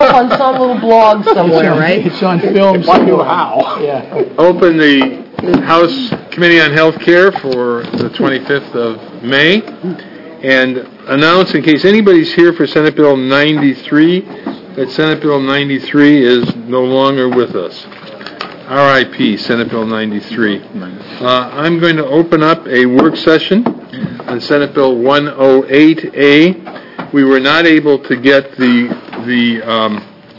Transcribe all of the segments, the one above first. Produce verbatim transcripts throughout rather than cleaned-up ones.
on some little blog somewhere, right? It's on film. If I knew how. Yeah. Open the House Committee on Health Care for the twenty-fifth of May, and announce, in case anybody's here for Senate Bill ninety-three, that Senate Bill ninety-three is no longer with us. R I P Senate Bill ninety-three. Uh, I'm going to open up a work session on Senate Bill one oh eight A. We were not able to get the the um,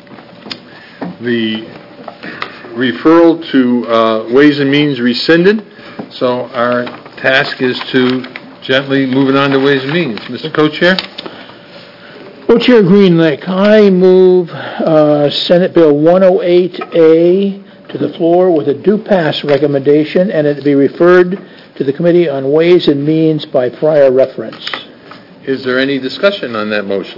the referral to uh, Ways and Means rescinded, so our task is to gently move it on to Ways and Means. Mister Co-Chair? Co-Chair Greenlick, I move uh, Senate Bill one oh eight A to the floor with a due pass recommendation, and it be referred to the Committee on Ways and Means by prior reference. Is there any discussion on that motion?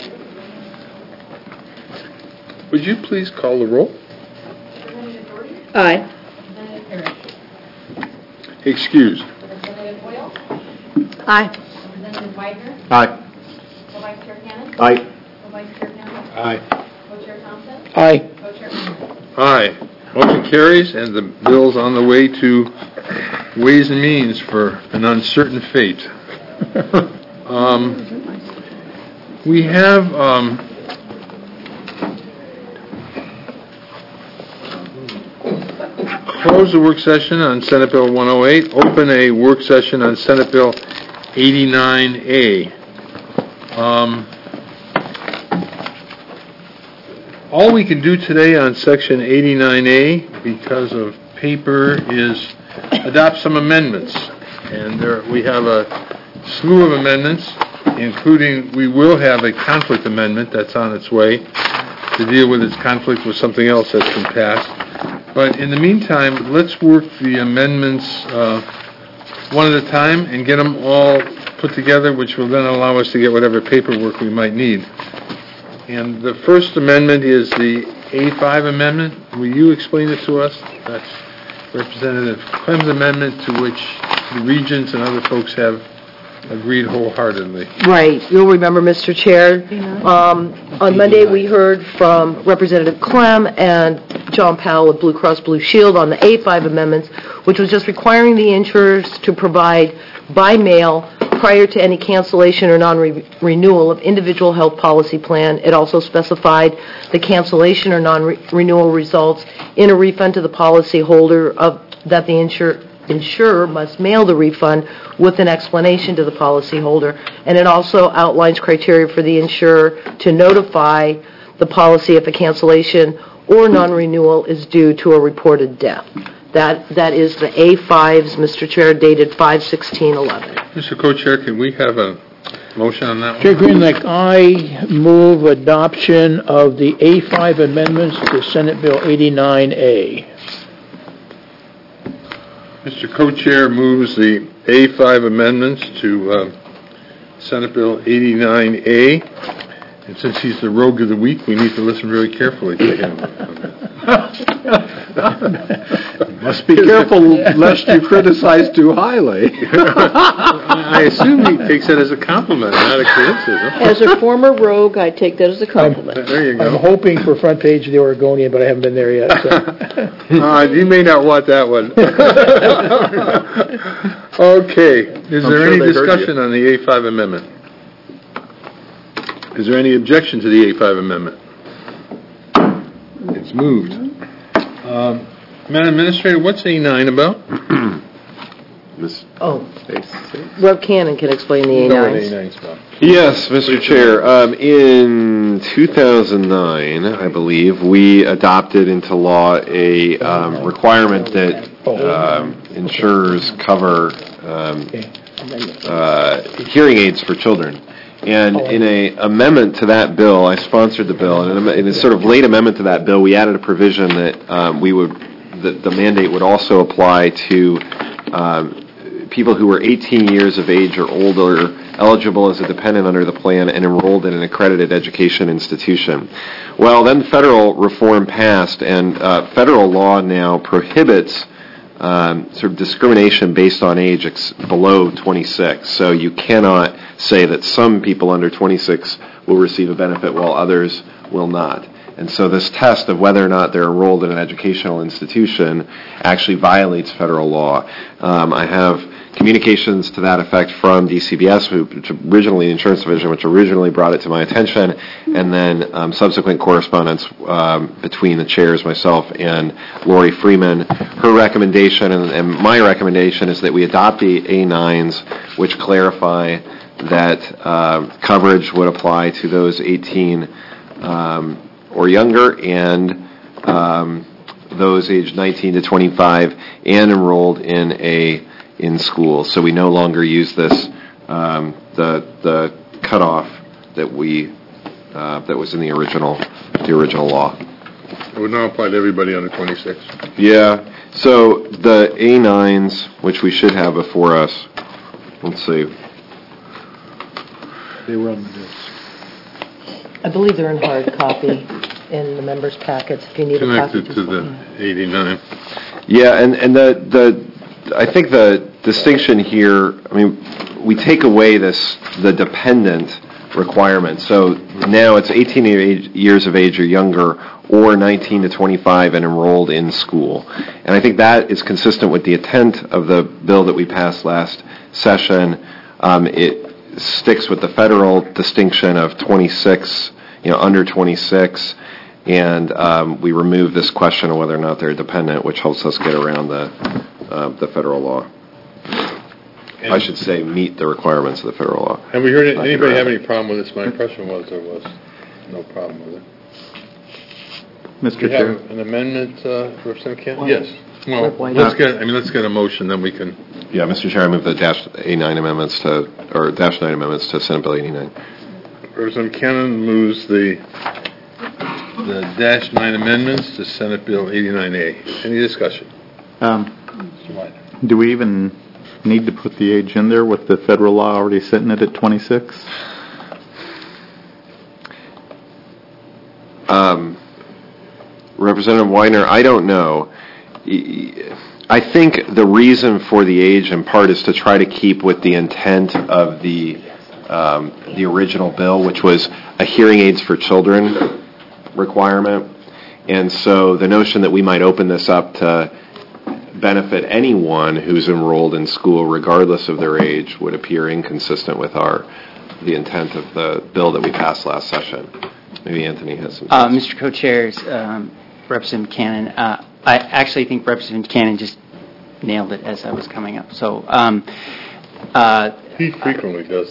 Would you please call the roll? Aye. Excused. Representative Boyle? Aye. Representative Widener? Aye. Co-Vice Chair Cannon? Aye. Co-Vice Chair Campbell? Aye. Co-Chair Thompson? Aye. Co-Chair Greenberg? Aye. Motion carries, and the bill's on the way to Ways and Means for an uncertain fate. um, we have um, closed the work session on Senate Bill one oh eight, open a work session on Senate Bill eighty-nine A. Um, all we can do today on Section eighty-nine A, because of paper, is adopt some amendments. And there, we have a slew of amendments, including we will have a conflict amendment that's on its way to deal with its conflict with something else that's been passed. But in the meantime, let's work the amendments uh, one at a time and get them all put together, which will then allow us to get whatever paperwork we might need. And the first amendment is the A five amendment. Will you explain it to us? That's Representative Clem's amendment, to which the regents and other folks have agreed wholeheartedly. Right. You'll remember, Mister Chair, um, on Monday we heard from Representative Clem and John Powell of Blue Cross Blue Shield on the A five amendments, which was just requiring the insurers to provide by mail prior to any cancellation or non-renewal of individual health policy plan. It also specified the cancellation or non-renewal results in a refund to the policy holder of that the insur- insurer must mail the refund with an explanation to the policy holder. And it also outlines criteria for the insurer to notify the policy if a cancellation or non-renewal is due to a reported death. That that is the A fives, Mister Chair, dated five sixteen eleven. Mister Co-Chair, can we have a motion on that one? Chair Greenlick, I move adoption of the A five amendments to Senate Bill eighty-nine A. Mister Co-Chair moves the A five amendments to uh, Senate Bill eighty-nine A. And since he's the rogue of the week, we need to listen very carefully to him. Must be careful lest you criticize too highly. I assume he takes it as a compliment, not a criticism. As a former rogue, I take that as a compliment. There you go. I'm hoping for front page of the Oregonian, but I haven't been there yet. So. uh, you may not want that one. Okay. Is I'm there sure any they heard discussion you. on the A five amendment? Is there any objection to the A five amendment? It's moved. Um, Madam Administrator, what's A nine about? Miss Oh, Rev Cannon can explain the A Know what nines. A nine's about. Yes, Mister Chair. Um, in two thousand nine, I believe, we adopted into law a um, requirement that um, insurers cover um, uh, hearing aids for children. And in a amendment to that bill, I sponsored the bill, and in a sort of late amendment to that bill, we added a provision that um, we would, that the mandate would also apply to um, people who were eighteen years of age or older, eligible as a dependent under the plan, and enrolled in an accredited education institution. Well, then federal reform passed, and uh, federal law now prohibits Um, sort of discrimination based on age ex- below twenty-six. So you cannot say that some people under twenty-six will receive a benefit while others will not. And so this test of whether or not they're enrolled in an educational institution actually violates federal law. Um, I have communications to that effect from D C B S, who, which originally, the Insurance Division, which originally brought it to my attention, and then um, subsequent correspondence um, between the chairs, myself, and Lori Freeman. Her recommendation and, and my recommendation is that we adopt the A nines, which clarify that uh, coverage would apply to those eighteen um, or younger, and um, those aged nineteen to twenty-five and enrolled in a in school. So we no longer use this um, the the cutoff that we uh, that was in the original the original law. It would now apply to everybody under twenty-six. Yeah. So the A nines, which we should have before us. Let's see. They were on the disc. I believe they're in hard copy in the members' packets, if you need a copy. Connected just to let me know. the eighty-nine. Yeah, and, and the, the, I think the distinction here, I mean, we take away this, the dependent requirement. So now it's eighteen years of age or younger, or nineteen to twenty-five and enrolled in school. And I think that is consistent with the intent of the bill that we passed last session. Um, it sticks with the federal distinction of twenty-six, you know, under twenty-six. And um, we remove this question of whether or not they're dependent, which helps us get around the uh, the federal law. And I should say meet the requirements of the federal law. Have we heard, Not anybody get have around any problem with this? My impression was there was no problem with it. Mister Do you have Chair. an amendment, uh, Representative Kent? Well, Yes. Well, why let's not? get, I mean, let's get a motion, then we can, Yeah, Mister Chair, I move the dash A nine amendments to, or dash nine amendments to Senate Bill eighty-nine. Representative Cannon moves the, the dash nine amendments to Senate Bill eighty-nine A. Any discussion? Um, Mister White? do we even need to put the age in there with the federal law already setting it at twenty-six? Um, Representative Weiner, I don't know. I think the reason for the age in part is to try to keep with the intent of the um, the original bill, which was a hearing aids for children requirement. And so the notion that we might open this up to benefit anyone who's enrolled in school, regardless of their age, would appear inconsistent with our the intent of the bill that we passed last session. Maybe Anthony has some. Uh, Mister Co-Chairs, um, Representative Cannon, uh, I actually think Representative Cannon just nailed it as I was coming up. So, um, uh, He frequently does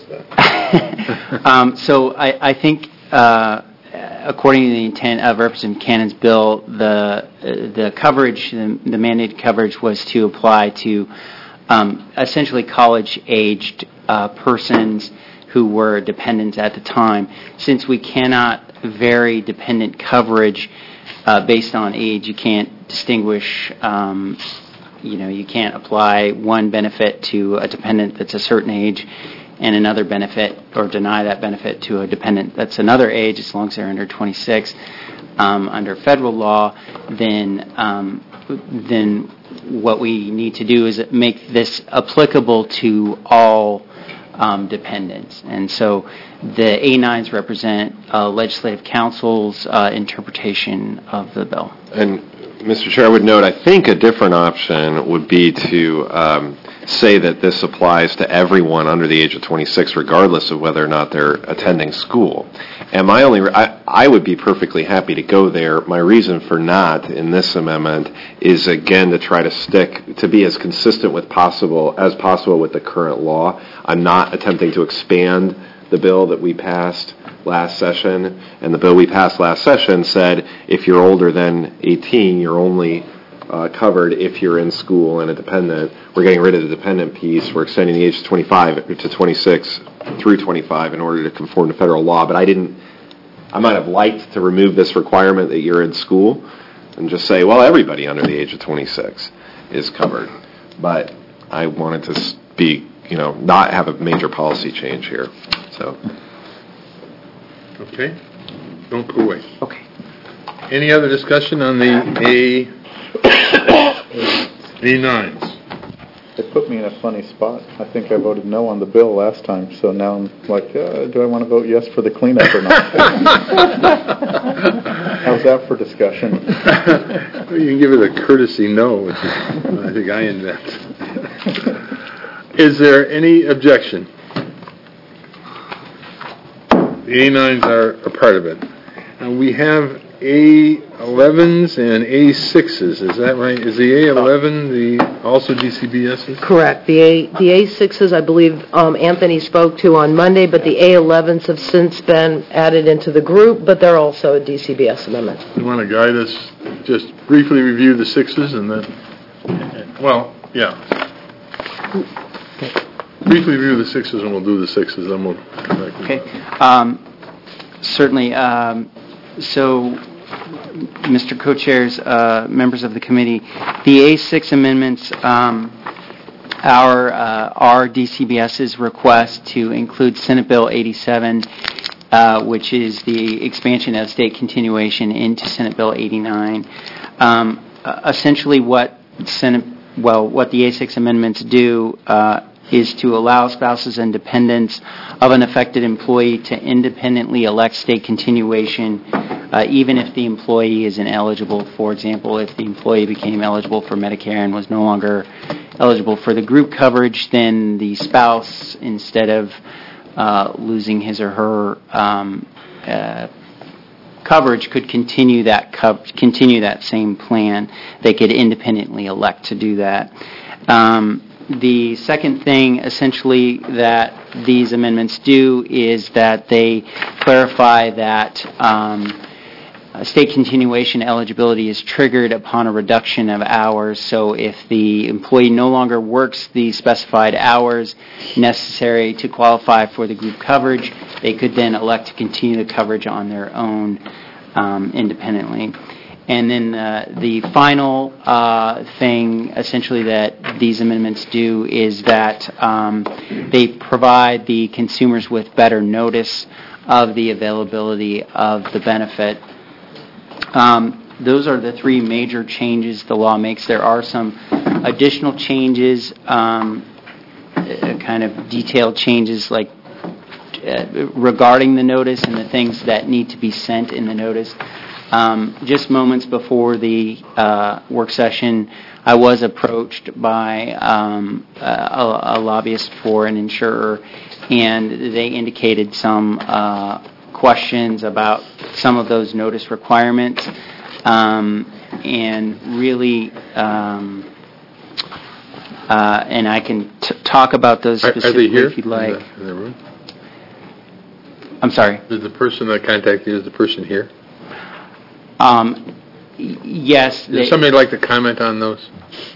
that. um, so I, I think, uh, according to the intent of Representative Cannon's bill, the uh, the coverage, the, the mandated coverage, was to apply to um, essentially college-aged uh, persons who were dependents at the time. Since we cannot vary dependent coverage uh, based on age, you can't distinguish. Um, you know, you can't apply one benefit to a dependent that's a certain age and another benefit, or deny that benefit to a dependent that's another age, as long as they're under twenty-six. Um, under federal law, then um, then what we need to do is make this applicable to all um, dependents. And so the A nines represent uh, Legislative Council's uh, interpretation of the bill. And Mister Chair, I would note, I think a different option would be to um, say that this applies to everyone under the age of twenty-six, regardless of whether or not they're attending school. And my only, I, I would be perfectly happy to go there. My reason for not in this amendment is, again, to try to stick, to be as consistent with possible, as possible with the current law. I'm not attempting to expand the bill that we passed last session, and the bill we passed last session said if you're older than eighteen, you're only uh, covered if you're in school and a dependent. We're getting rid of the dependent piece. We're extending the age to twenty-five to twenty-six through twenty-five in order to conform to federal law. But I didn't. I might have liked to remove this requirement that you're in school and just say, well, everybody under the age of twenty-six is covered. But I wanted to be, you know, not have a major policy change here. So. Okay? Don't go away. Okay. Any other discussion on the A, A nines? It put me in a funny spot. I think I voted no on the bill last time, so now I'm like, uh, do I want to vote yes for the cleanup or not? How's that for discussion? You can give it a courtesy no, which is, I think I invent. Is there any objection? The A nines are a part of it. And we have A elevens and A sixes, is that right? Is the A eleven the also D C B Ss? Correct. The A, the A sixes, I believe, um, Anthony spoke to on Monday, but the A elevens have since been added into the group, but they're also a D C B S amendment. You want to guide us, just briefly review the sixes and then, well, yeah. Briefly review the sixes and we'll do the sixes, then we'll come back. Okay. Um, certainly. Um, so, Mister Co-Chairs, uh, members of the committee, the A six amendments, um, our uh, our D C B S's request to include Senate Bill eighty-seven, uh, which is the expansion of state continuation, into Senate Bill eighty-nine. Um, uh, essentially, what Senate well, what the A six amendments do uh, is to allow spouses and dependents of an affected employee to independently elect state continuation, uh, even if the employee is ineligible. For example, if the employee became eligible for Medicare and was no longer eligible for the group coverage, then the spouse, instead of uh, losing his or her um, uh, coverage, could continue that co- continue that same plan. They could independently elect to do that. Um, The second thing, essentially, that these amendments do is that they clarify that um, state continuation eligibility is triggered upon a reduction of hours. So if the employee no longer works the specified hours necessary to qualify for the group coverage, they could then elect to continue the coverage on their own um, independently. And then uh, the final uh, thing, essentially, that these amendments do is that um, they provide the consumers with better notice of the availability of the benefit. Um, those are the three major changes the law makes. There are some additional changes, um, uh, kind of detailed changes, like uh, regarding the notice and the things that need to be sent in the notice. Um, just moments before the uh, work session, I was approached by um, a, a lobbyist for an insurer, and they indicated some uh, questions about some of those notice requirements, um, and really, um, uh, and I can t- talk about those Are, specifically are they here? if you'd like. In the, in the room? I'm sorry. Is the person that contacted you, is the person here? Um, y- yes. Does they- somebody like to comment on those?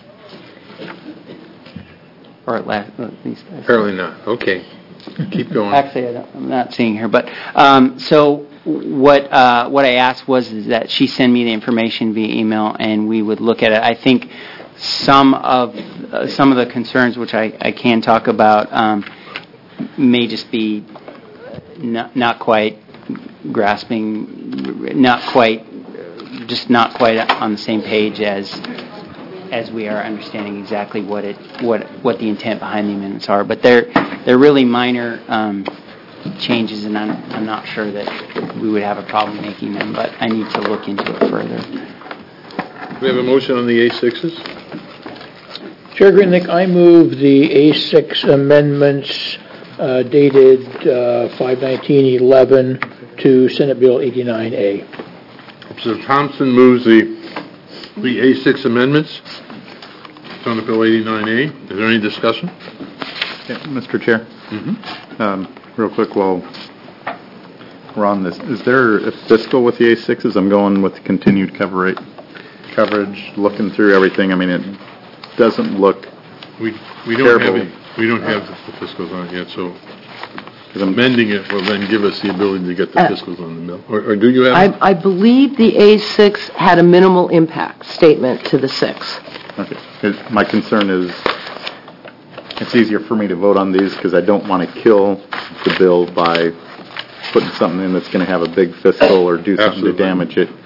Or at last, at least. Apparently not. Okay. Keep going. Actually, I don't, I'm not seeing her. But um, so what uh, what I asked was is that she send me the information via email, and we would look at it. I think some of uh, some of the concerns, which I, I can talk about, um, may just be not, not quite grasping, not quite, just not quite on the same page as as we are understanding exactly what it what what the intent behind the amendments are. But they're they're really minor um, changes, and I'm I'm not sure that we would have a problem making them. But I need to look into it further. We have a motion on the A sixes. Chair Greenlick, I move the A six amendments uh, dated uh, five nineteen eleven to Senate Bill eighty-nine A. So Thompson moves the the A six amendments. Senate Bill eighty-nine A. Is there any discussion? Yeah, Mister Chair, Mm-hmm. um, real quick while we're on this, is there a fiscal with the A sixes? I'm going with continued cover rate, coverage, looking through everything. I mean, it doesn't look, We we don't Terrible. have it, we don't have the fiscals on it yet, so amending it will then give us the ability to get the Uh, fiscals on the bill. Or, or do you have? I, I believe the A six had a minimal impact statement to the six. okay. 'Cause my concern is it's easier for me to vote on these because I don't want to kill the bill by putting something in that's going to have a big fiscal or do something Absolutely. to damage it.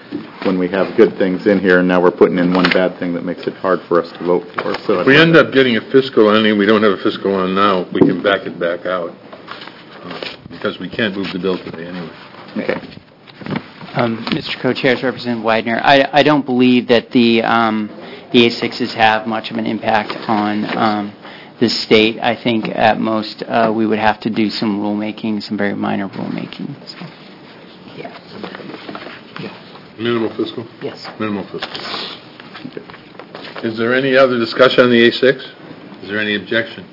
when we have good things in here, and now we're putting in one bad thing that makes it hard for us to vote for. So If we end up getting a fiscal on anything we don't have a fiscal on now, we can back it back out, uh, because we can't move the bill today anyway. Okay. Um, Mister Co-Chair, Representative Widener, I, I don't believe that the um, the A sixes have much of an impact on um, the state. I think at most uh, we would have to do some rulemaking, some very minor rulemaking. So. Minimal fiscal? Yes. Minimal fiscal. Is there any other discussion on the A six? Is there any objection?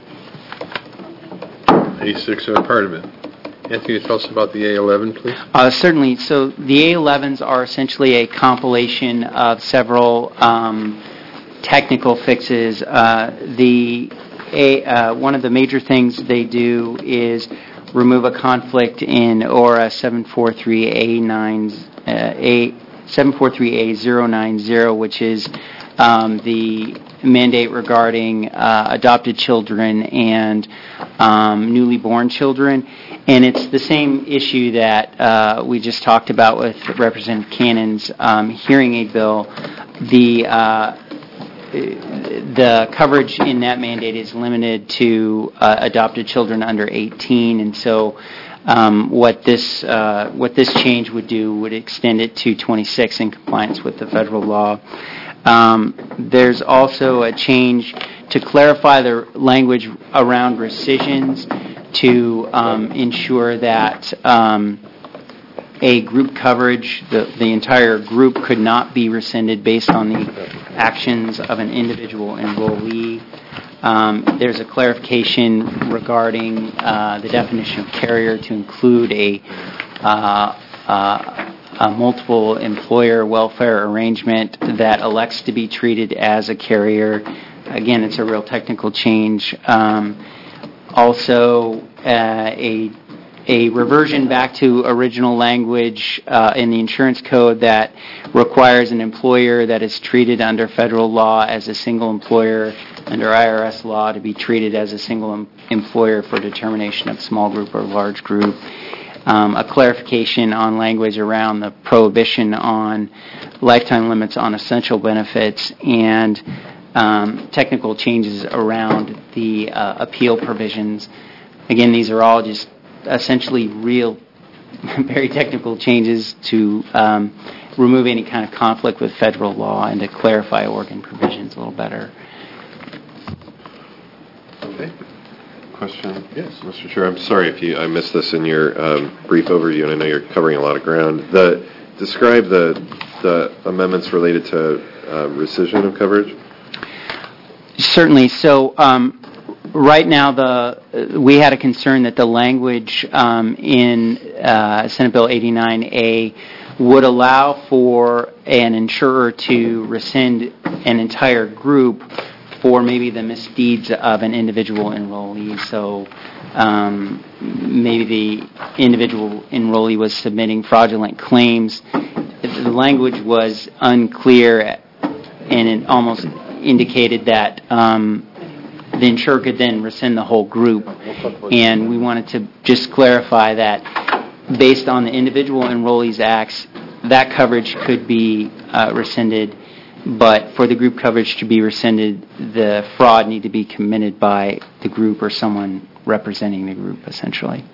A six are a part of it. Anthony, tell us about the A eleven, please. Uh, certainly. So the A elevens are essentially a compilation of several um, technical fixes. Uh, the a, uh, one of the major things they do is remove a conflict in O R S seven forty-three A nine uh, A seven forty-three A zero nine zero, which is um, the mandate regarding uh, adopted children and um, newly born children. And it's the same issue that uh, we just talked about with Representative Cannon's um, hearing aid bill. The uh, the coverage in that mandate is limited to uh, adopted children under eighteen, and so um, what this uh, what this change would do would extend it to twenty-six in compliance with the federal law. Um, there's also a change to clarify the language around rescissions to um, ensure that um, a group coverage, the, the entire group could not be rescinded based on the actions of an individual enrollee. Um, there's a clarification regarding uh, the definition of carrier to include a, uh, uh, a multiple employer welfare arrangement that elects to be treated as a carrier. Again, it's a real technical change. Um, also, uh, a a reversion back to original language uh, in the insurance code that requires an employer that is treated under federal law as a single employer under I R S law to be treated as a single em- employer for determination of small group or large group. Um, a clarification on language around the prohibition on lifetime limits on essential benefits, and um, technical changes around the uh, appeal provisions. Again, these are all just essentially real, very technical changes to um, remove any kind of conflict with federal law and to clarify Oregon provisions a little better. Okay. Question? Yes, Mister Chair. I'm sorry if you I missed this in your um, brief overview, and I know you're covering a lot of ground. The describe the the amendments related to uh, rescission of coverage. Certainly. So. Um, Right now, the we had a concern that the language um, in uh, Senate Bill eighty-nine A would allow for an insurer to rescind an entire group for maybe the misdeeds of an individual enrollee. So um, maybe the individual enrollee was submitting fraudulent claims. The language was unclear, and it almost indicated that Um, the insurer could then rescind the whole group. And we wanted to just clarify that based on the individual enrollees' acts, that coverage could be uh, rescinded, but for the group coverage to be rescinded, the fraud need to be committed by the group or someone representing the group, essentially.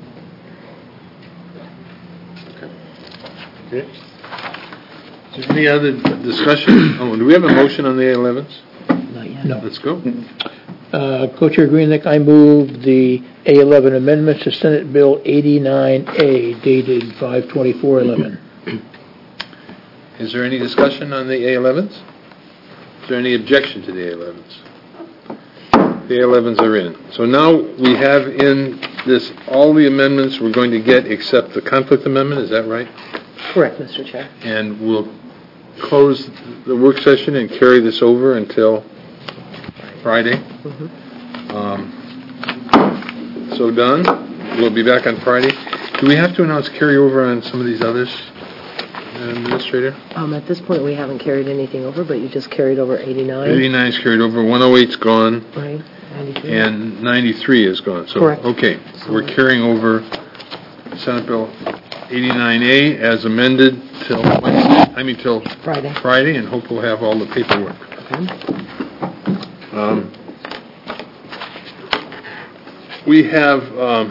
Okay. Is there any other discussion? Oh, do we have a motion on the A elevens? Not yet. No. Let's go. Uh, Co-Chair Greenlick, I move the A eleven amendments to Senate Bill eighty-nine A dated five twenty-four eleven. Is there any discussion on the A elevens? Is there any objection to the A elevens? The A elevens are in. So now we have in this all the amendments we're going to get except the conflict amendment, is that right? Correct, Mister Chair. And we'll close the work session and carry this over until Friday. Mm-hmm. Um, so done. We'll be back on Friday. Do we have to announce carryover on some of these others, Administrator? Um, at this point, we haven't carried anything over, but you just carried over eighty-nine. eighty-nine is carried over, one oh eight's gone, Right, ninety-three. and ninety-three is gone. So, Correct. okay, so we're carrying over Senate Bill eighty-nine A as amended till Wednesday, I mean till Friday. Friday, and hope we'll have all the paperwork. Um, We have, um,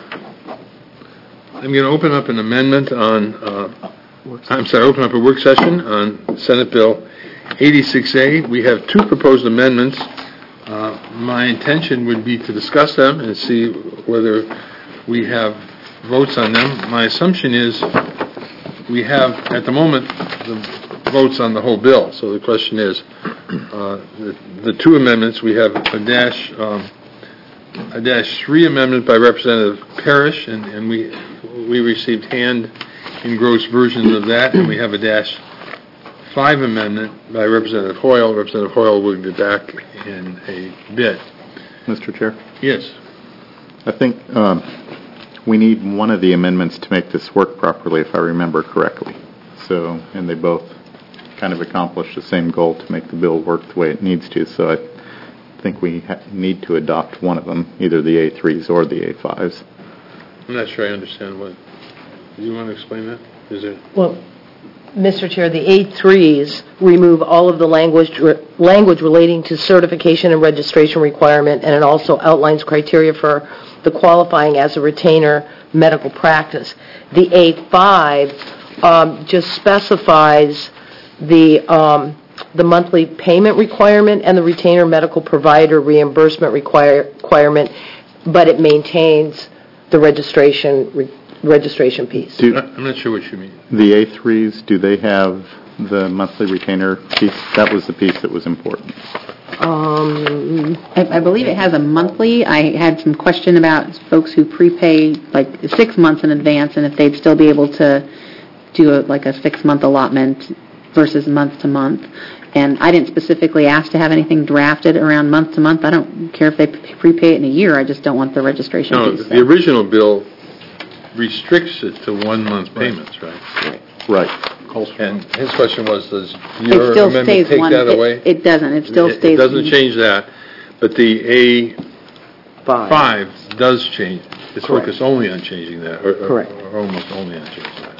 I'm going to open up an amendment on, uh, I'm sorry, open up a work session on Senate Bill eighty-six A. We have two proposed amendments. Uh, My intention would be to discuss them and see whether we have votes on them. My assumption is we have, at the moment, the votes on the whole bill. So the question is, uh, the, the two amendments, we have a dash, um, a dash three amendment by Representative Parrish, and, and we we received hand engrossed versions of that, and we have a dash five amendment by Representative Hoyle. Representative Hoyle will be back in a bit. Mister Chair, Yes. I think um, we need one of the amendments to make this work properly, if I remember correctly. So, and they both kind of accomplish the same goal to make the bill work the way it needs to. So I think we ha- need to adopt one of them, either the A threes or the A fives. I'm not sure I understand what. Do you want to explain that? Is there? Well, Mister Chair, the A threes remove all of the language language relating to certification and registration requirement, and it also outlines criteria for the qualifying as a retainer medical practice. The A five um, just specifies the um, the monthly payment requirement and the retainer medical provider reimbursement require, requirement, but it maintains the registration re, registration piece. Do, I'm not sure what you mean. The A threes, do they have the monthly retainer piece? That was the piece that was important. Um, I, I believe it has a monthly. I had some question about folks who prepay like six months in advance, and if they'd still be able to do a, like a six-month allotment versus month to month. And I didn't specifically ask to have anything drafted around month to month. I don't care if they prepay it in a year. I just don't want the registration No, piece. the original bill restricts it to one-month payments, right? Right. And his question was, does It your still amendment stays take one. that it, away? It doesn't. It still It- stays. It doesn't change that, but the A five. five does change. It's focused only on changing that, or, or- Correct. or almost only on changing that.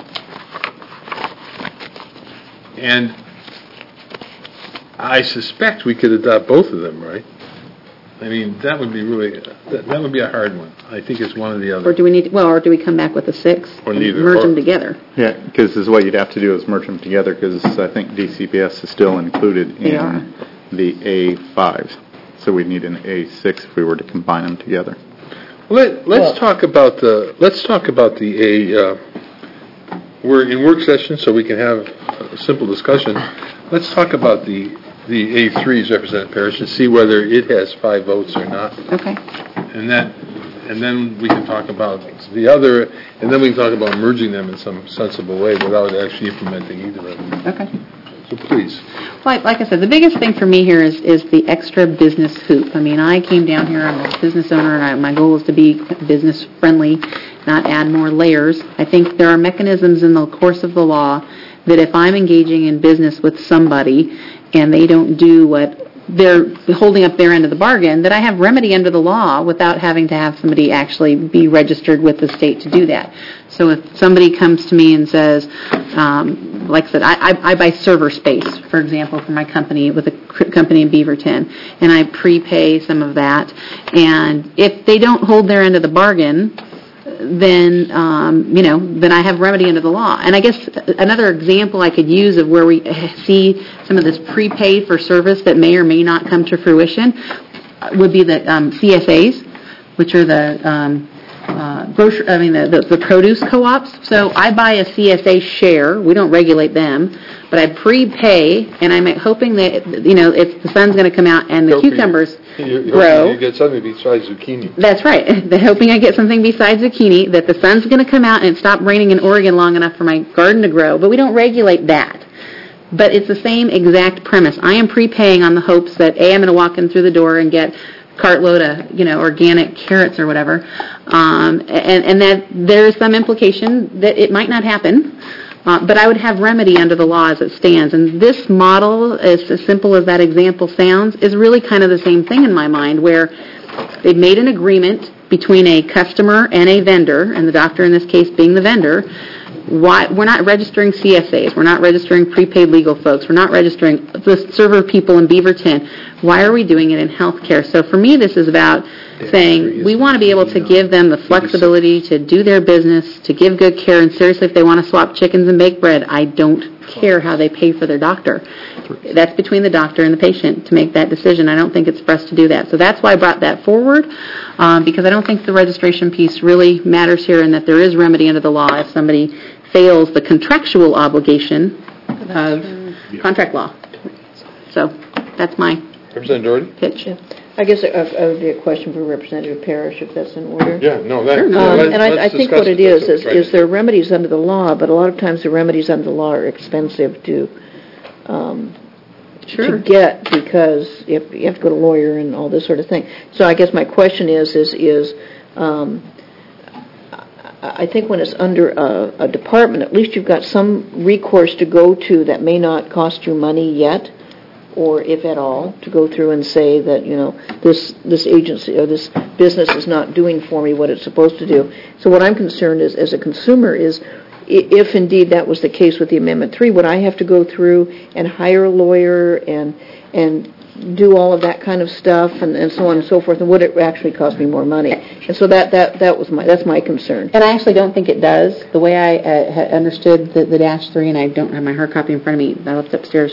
And I suspect we could adopt both of them, right? I mean, that would be really, that, that would be a hard one. I think it's one or the other. Or do we need? Well, or do we come back with a six? Or and neither, Merge or- them together. Yeah, because this is what you'd have to do is merge them together, because I think D C P S is still included They in are. the A fives. So we'd need an A six if we were to combine them together. Let, let's talk about the, let's talk about the A, uh, we're in work session, so we can have a simple discussion. Let's talk about the, the A threes, Representative Parrish, and see whether it has five votes or not. Okay. And that, and then we can talk about the other, and then we can talk about merging them in some sensible way without actually implementing either of them. Okay. So please. Like, like I said, the biggest thing for me here is, is the extra business hoop. I mean, I came down here, I'm a business owner, and I, my goal is to be business friendly, not add more layers. I think there are mechanisms in the course of the law that if I'm engaging in business with somebody and they don't do what they're holding up their end of the bargain, that I have remedy under the law without having to have somebody actually be registered with the state to do that. So if somebody comes to me and says, um, like I said, I, I, I buy server space, for example, for my company with a c- company in Beaverton, and I prepay some of that, and if they don't hold their end of the bargain, then, um, you know, then I have remedy under the law. And I guess another example I could use of where we see some of this prepaid for service that may or may not come to fruition would be the um, C S As, which are the um, uh, grocery, I mean, the, the, the produce co-ops. So I buy a C S A share. We don't regulate them, but I prepay, and I'm hoping that, you know, if the sun's going to come out and the Hoping- cucumbers You're grow. hoping you get something besides zucchini. That's right. They're hoping I get something besides zucchini, that the sun's going to come out and it stopped raining in Oregon long enough for my garden to grow, but we don't regulate that. But it's the same exact premise. I am prepaying on the hopes that, A, I'm going to walk in through the door and get a cartload of, you know, organic carrots or whatever, um, and, and that there is some implication that it might not happen. Uh, but I would have remedy under the law as it stands. And this model, as, as simple as that example sounds, is really kind of the same thing in my mind, where they've made an agreement between a customer and a vendor, and the doctor in this case being the vendor, why, we're not registering C S As, we're not registering prepaid legal folks, we're not registering the server people in Beaverton. Why are we doing it in healthcare? So for me, this is about saying, we want to be able to give them the flexibility to do their business, to give good care, and seriously, if they want to swap chickens and bake bread, I don't care how they pay for their doctor. That's between the doctor and the patient to make that decision. I don't think it's for us to do that. So that's why I brought that forward, um, because I don't think the registration piece really matters here, and that there is remedy under the law if somebody fails the contractual obligation of contract law. So that's my Representative Doherty? pitch. I guess it it would be a question for Representative Parrish, if that's in order. Yeah, no, that, Sure. yeah, Um, let- And I I let's think discuss what it That's is, what is we're trying is to there are do. remedies under the law, but a lot of times the remedies under the law are expensive to, um, Sure. to get, because you have you have to go to lawyer and all this sort of thing. So I guess my question is, is, is um, I I think when it's under a a department, at least you've got some recourse to go to that may not cost you money yet, or if at all, to go through and say that, you know, this this agency or this business is not doing for me what it's supposed to do. So what I'm concerned is, as a consumer, is i- if indeed that was the case with the Amendment three, would I have to go through and hire a lawyer and and do all of that kind of stuff and, and so on and so forth, and would it actually cost me more money? And so that, that, that was my, that's my concern. And I actually don't think it does. The way I uh, had understood the, the dash three, and I don't have my hard copy in front of me, I left it upstairs,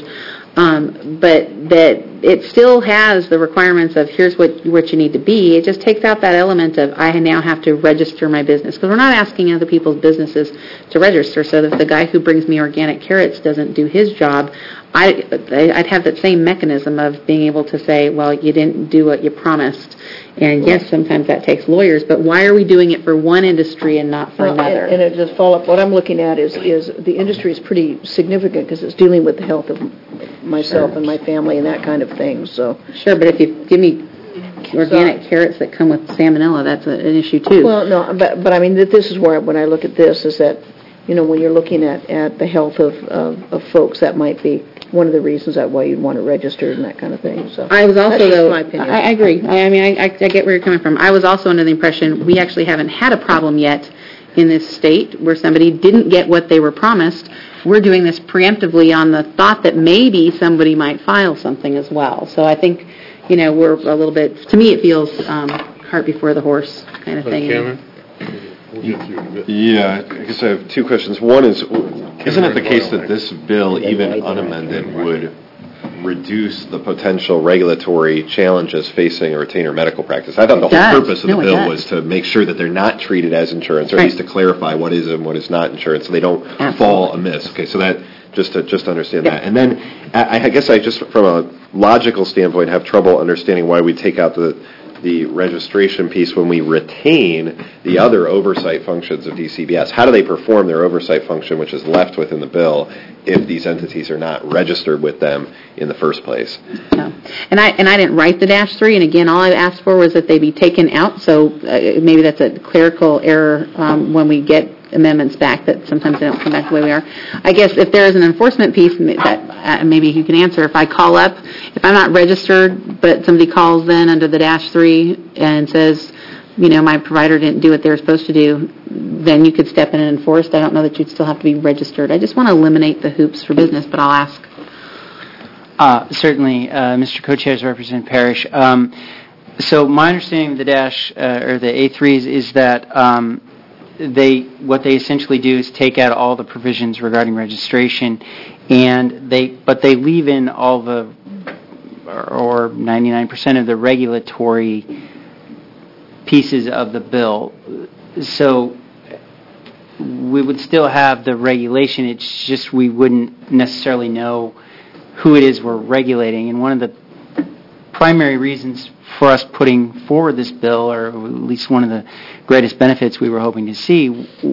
um, but that it still has the requirements of here's what what you need to be. It just takes out that element of I now have to register my business, because we're not asking other people's businesses to register. So that if the guy who brings me organic carrots doesn't do his job, I, I'd have that same mechanism of being able to say, well, you didn't do what you promised. And yes, sometimes that takes lawyers, but why are we doing it for one industry and not for Well, and- another? And it just follow up, what I'm looking at is, is the industry is pretty significant because it's dealing with the health of myself and my family and that kind of thing, so. Sure, but if you give me organic carrots that come with salmonella, that's a, an issue too. Well, no, but, but I mean, that this is where, when I look at this, is that, you know, when you're looking at, at the health of, of, of folks, that might be one of the reasons that why you'd want to register and that kind of thing, so. I was also, That's just though, my opinion. I, I agree. I, I mean, I, I I get where you're coming from. I was also under the impression we actually haven't had a problem yet in this state where somebody didn't get what they were promised. We're doing this preemptively on the thought that maybe somebody might file something as well. So I think, you know, we're a little bit, to me, it feels um, cart before the horse kind of thing. Cameron? We'll get through it a bit. Yeah, I guess I have two questions. One is, isn't it the case that this bill, even unamended, would reduce the potential regulatory challenges facing a retainer medical practice? I thought the It whole does. purpose of No, the it bill does. was to make sure that they're not treated as insurance, or at Right. least to clarify what is and what is not insurance, so they don't Absolutely. fall amiss. Okay, so that, just to, just to understand Yeah. that. And then, I, I guess I just, from a logical standpoint, have trouble understanding why we take out the the registration piece when we retain the other oversight functions of D C B S. How do they perform their oversight function, which is left within the bill, if these entities are not registered with them in the first place? No. And I and I didn't write the dash three, and again, all I asked for was that they be taken out, so uh, maybe that's a clerical error um, when we get amendments back, that sometimes they don't come back the way we are. I guess if there is an enforcement piece that uh, maybe you can answer, if I call up, if I'm not registered, but somebody calls then under the dash three and says, you know, my provider didn't do what they were supposed to do, then you could step in and enforce. I don't know that you'd still have to be registered. I just want to eliminate the hoops for business, but I'll ask. Uh, Certainly, uh, Mister Co-Chairs, Representative Parrish. Um, So my understanding of the dash, uh, or the A threes, is that um, they, what they essentially do is take out all the provisions regarding registration, and they, but they leave in all the, or ninety-nine percent of the regulatory pieces of the bill. So we would still have the regulation, it's just we wouldn't necessarily know who it is we're regulating. And one of the primary reasons for us putting forward this bill, or at least one of the greatest benefits we were hoping to see,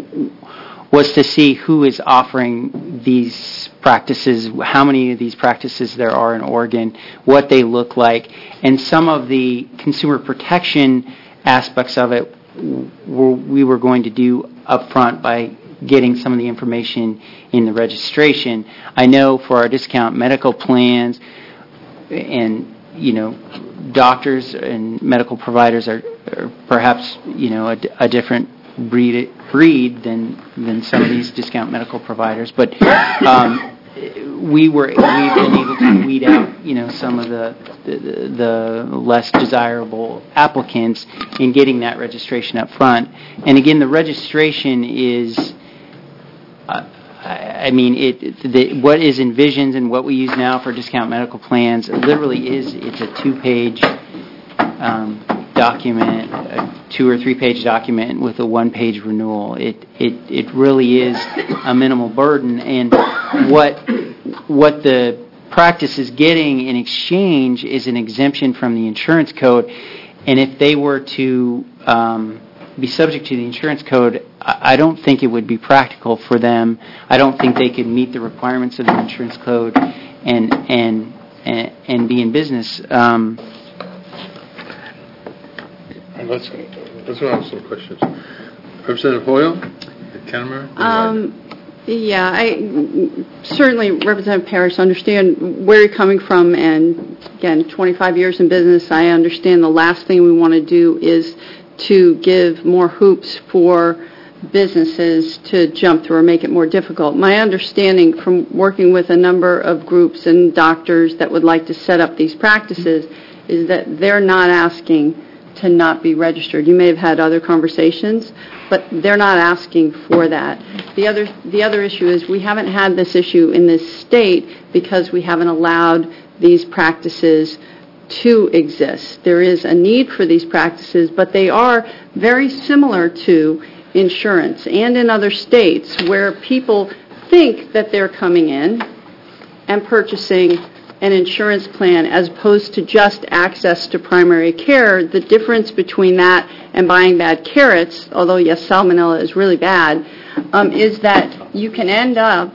was to see who is offering these practices, how many of these practices there are in Oregon, what they look like, and some of the consumer protection aspects of it we were going to do up front by getting some of the information in the registration. I know for our discount medical plans and, you know, doctors and medical providers are, are perhaps, you know, a, a different breed breed than than some of these discount medical providers. But um, we were we've been able to weed out, you know, some of the the, the less desirable applicants in getting that registration up front. And again, the registration is. Uh, I mean, it, the, what is envisioned and what we use now for discount medical plans literally is, it's a two-page um, document, a two or three-page document with a one-page renewal. It, it, it really is a minimal burden. And what, what the practice is getting in exchange is an exemption from the insurance code. And if they were to um, be subject to the insurance code, I don't think it would be practical for them. I don't think they could meet the requirements of the insurance code and and and, and be in business. Um, Let's let's go on some questions. Representative Hoyle, Kennemer. Um, yeah, I certainly, Representative Parrish, understand where you're coming from, and again, twenty-five years in business, I understand the last thing we want to do is to give more hoops for businesses to jump through or make it more difficult. My understanding from working with a number of groups and doctors that would like to set up these practices is that they're not asking to not be registered. You may have had other conversations, but they're not asking for that. The other the other issue is we haven't had this issue in this state because we haven't allowed these practices to exist. There is a need for these practices, but they are very similar to insurance and in other states where people think that they're coming in and purchasing an insurance plan as opposed to just access to primary care. The difference between that and buying bad carrots, although yes, salmonella is really bad, um, is that you can end up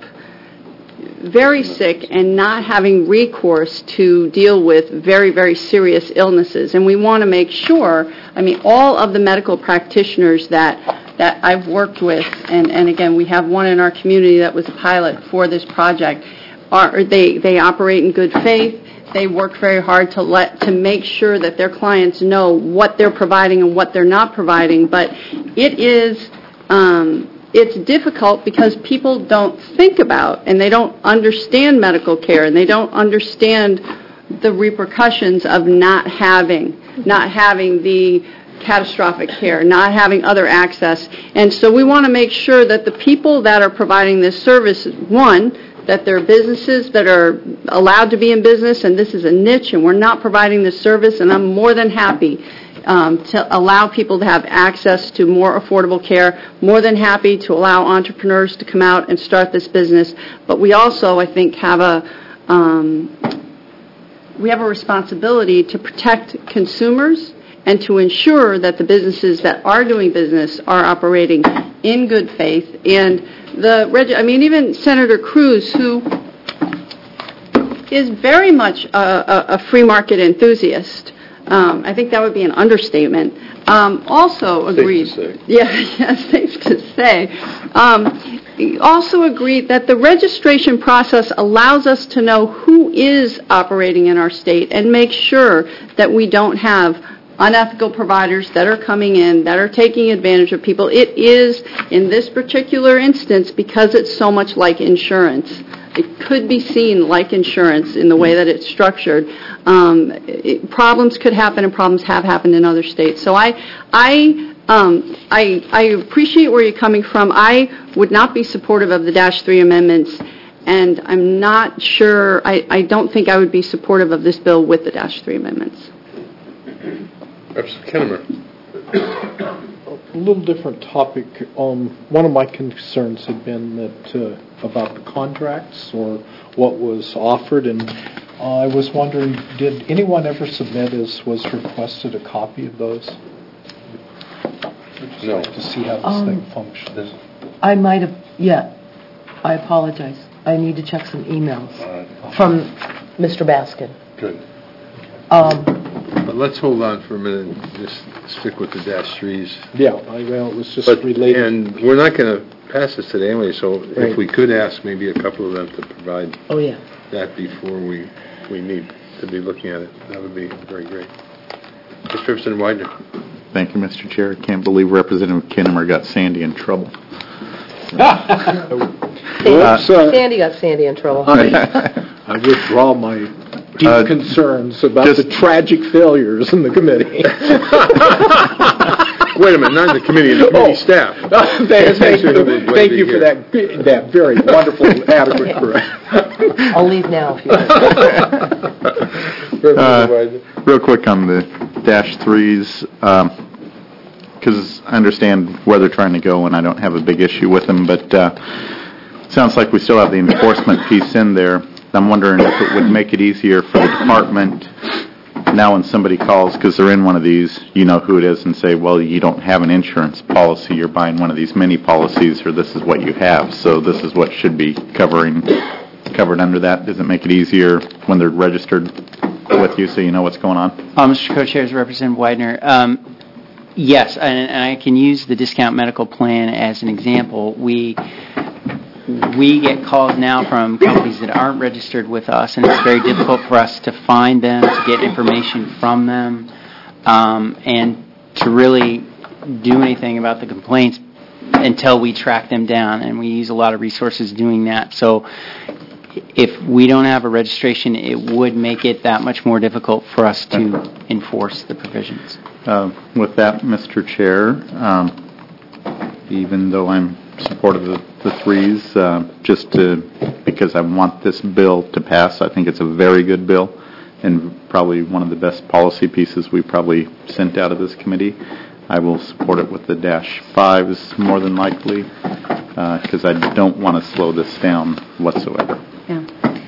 very sick and not having recourse to deal with very, very serious illnesses. And we want to make sure, I mean, all of the medical practitioners that that I've worked with, and, and again, we have one in our community that was a pilot for this project, are they, they operate in good faith. They work very hard to let to make sure that their clients know what they're providing and what they're not providing. But it is um, it's difficult because people don't think about and they don't understand medical care and they don't understand the repercussions of not having not having the catastrophic care, not having other access. And so we want to make sure that the people that are providing this service, one, that there are businesses that are allowed to be in business, and this is a niche, and we're not providing this service, and I'm more than happy um, to allow people to have access to more affordable care, more than happy to allow entrepreneurs to come out and start this business. But we also, I think, have a um, we have a responsibility to protect consumers and to ensure that the businesses that are doing business are operating in good faith. And the, reg- I mean, even Senator Cruz, who is very much a, a, a free market enthusiast, um, I think that would be an understatement, um, also agreed. Safe to say. Yeah, yeah, safe to say. Um, he also agreed that the registration process allows us to know who is operating in our state and make sure that we don't have unethical providers that are coming in, that are taking advantage of people. It is, in this particular instance, because it's so much like insurance. It could be seen like insurance in the way that it's structured. Um, it, problems could happen, and problems have happened in other states. So I, I, um, I, I appreciate where you're coming from. I would not be supportive of the Dash three amendments, and I'm not sure. I, I don't think I would be supportive of this bill with the Dash three amendments. Representative Kennemer. A little different topic. Um, one of my concerns had been that uh, about the contracts or what was offered, and uh, I was wondering, did anyone ever submit, as was requested, a copy of those? No. To see how this Um, thing functions. I might have, yeah, I apologize. I need to check some emails from Mister Baskin. Good. Um, But let's hold on for a minute and just stick with the dash threes. Yeah, I, well, it was just But, related. and we're not going to pass this today anyway, so Right. if we could ask maybe a couple of them to provide oh, yeah. that before we, we need to be looking at it, that would be very great. Mister Representative Widener. Thank you, Mister Chair. I can't believe Representative Kinnemer got Sandy in trouble. Whoops, uh, Sandy got Sandy in trouble. I withdraw my deep Uh, concerns about just- the tragic failures in the committee. Wait a minute, not in the committee, in the committee Oh. staff. Thank thank Actually, you, we're glad thank to you hear. for that, that very wonderful, adequate correction. I'll leave now if you want. Uh, Real quick on the dash threes, because I understand where they're trying to go, and I don't have a big issue with them, but uh, it sounds like we still have the enforcement piece in there. I'm wondering if it would make it easier for the department now when somebody calls, because they're in one of these, you know who it is, and say, well, you don't have an insurance policy, you're buying one of these mini policies, or this is what you have, so this is what should be covering, covered under that. Does it make it easier when they're registered with you so you know what's going on? Uh, Mister Co-Chair, Representative Widener. Um, yes, and, and I can use the discount medical plan as an example. We we get calls now from companies that aren't registered with us, and it's very difficult for us to find them, to get information from them, um, and to really do anything about the complaints until we track them down, and we use a lot of resources doing that. So if we don't have a registration, it would make it that much more difficult for us to enforce the provisions. Uh, With that, Mister Chair, um, even though I'm supportive of the threes, uh, just to, because I want this bill to pass, I think it's a very good bill and probably one of the best policy pieces we probably sent out of this committee. I will support it with the dash fives more than likely, because I don't want to slow this down whatsoever. Yeah.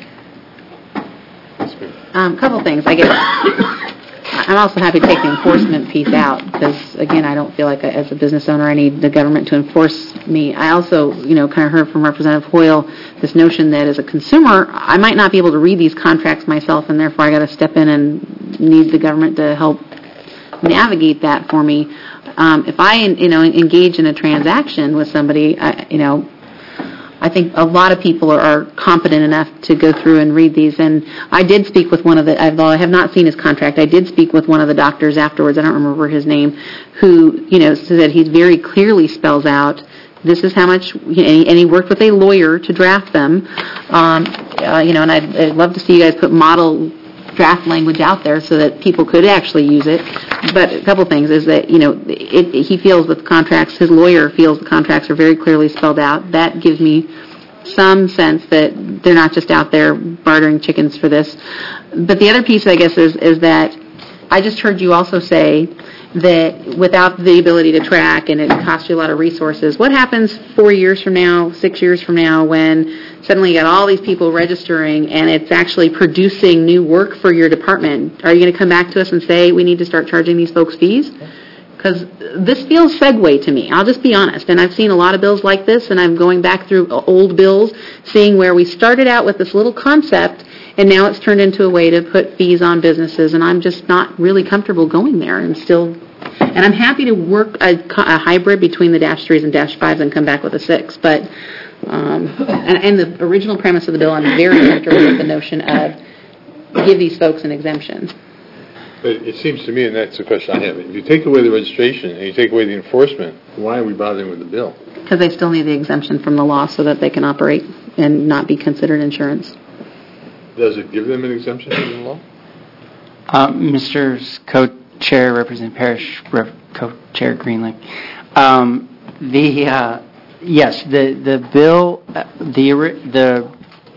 Um, couple things, I guess. I'm also happy to take the enforcement piece out because, again, I don't feel like I, as a business owner I need the government to enforce me. I also, you know, kind of heard from Representative Hoyle this notion that as a consumer, I might not be able to read these contracts myself, and therefore I got to step in and need the government to help navigate that for me. Um, if I, you know, engage in a transaction with somebody, I, you know, I think a lot of people are, are competent enough to go through and read these. And I did speak with one of the, although I have not seen his contract, I did speak with one of the doctors afterwards, I don't remember his name, who, you know, so that he very clearly spells out this is how much, and he, and he worked with a lawyer to draft them. Um, uh, you know, and I'd, I'd love to see you guys put model draft language out there so that people could actually use it. But a couple things is that, you know, it, it, he feels with contracts, his lawyer feels the contracts are very clearly spelled out. That gives me some sense that they're not just out there bartering chickens for this. But the other piece, I guess, is, is that I just heard you also say that without the ability to track and it costs you a lot of resources, what happens four years from now, six years from now, when suddenly you got all these people registering and it's actually producing new work for your department? Are you going to come back to us and say we need to start charging these folks fees? Because this feels segue to me. I'll just be honest. And I've seen a lot of bills like this, and I'm going back through old bills, seeing where we started out with this little concept, and now it's turned into a way to put fees on businesses, and I'm just not really comfortable going there and still... And I'm happy to work a, a hybrid between the dash threes and dash fives and come back with a six, but... Um, and, and the original premise of the bill, I'm very comfortable with the notion of give these folks an exemption. But it seems to me, and that's the question I have, if you take away the registration and you take away the enforcement, why are we bothering with the bill? Because they still need the exemption from the law so that they can operate and not be considered insurance. Does it give them an exemption from the law? Uh, Mister Co-Chair, Representative Parrish, Rep- Co-Chair Greenlink, um, the uh, yes, the the bill, uh, the the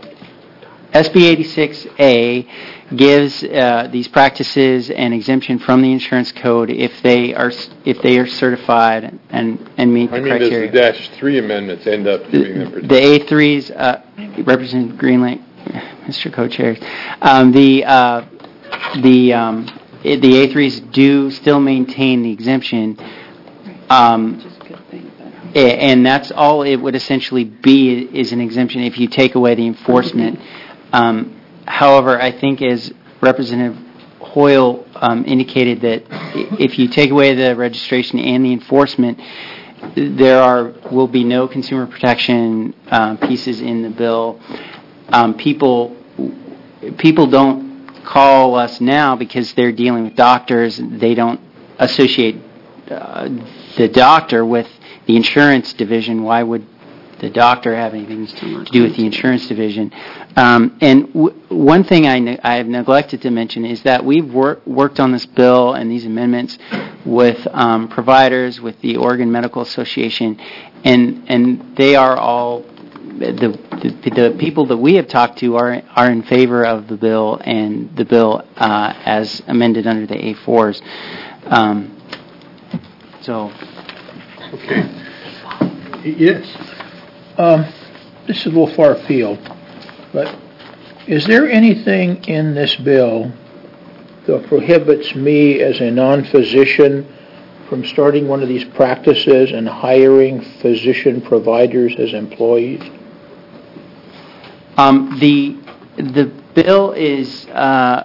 S B eighty-six A gives uh, these practices an exemption from the insurance code if they are if they are certified and and meet the I mean, criteria. does the dash three amendments end up giving them protection? The A threes, uh, Representative Greenlink, Mister Co-Chair, um, the uh, the um, it, the A threes do still maintain the exemption, um, and that's all it would essentially be is an exemption if you take away the enforcement. Um, however, I think as Representative Hoyle um, indicated that if you take away the registration and the enforcement, there are will be no consumer protection uh, pieces in the bill. Um, people people don't call us now because they're dealing with doctors. They don't associate uh, the doctor with the insurance division. Why would the doctor have anything to do with the insurance division? Um, and w- one thing I, ne- I have neglected to mention is that we've wor- worked on this bill and these amendments with um, providers, with the Oregon Medical Association, and and they are all the, the the people that we have talked to are are in favor of the bill and the bill uh, as amended under the A fours. Um, so. Okay. Yes. Um, this is a little far afield, but is there anything in this bill that prohibits me as a non-physician from starting one of these practices and hiring physician providers as employees? Um, the the bill is uh,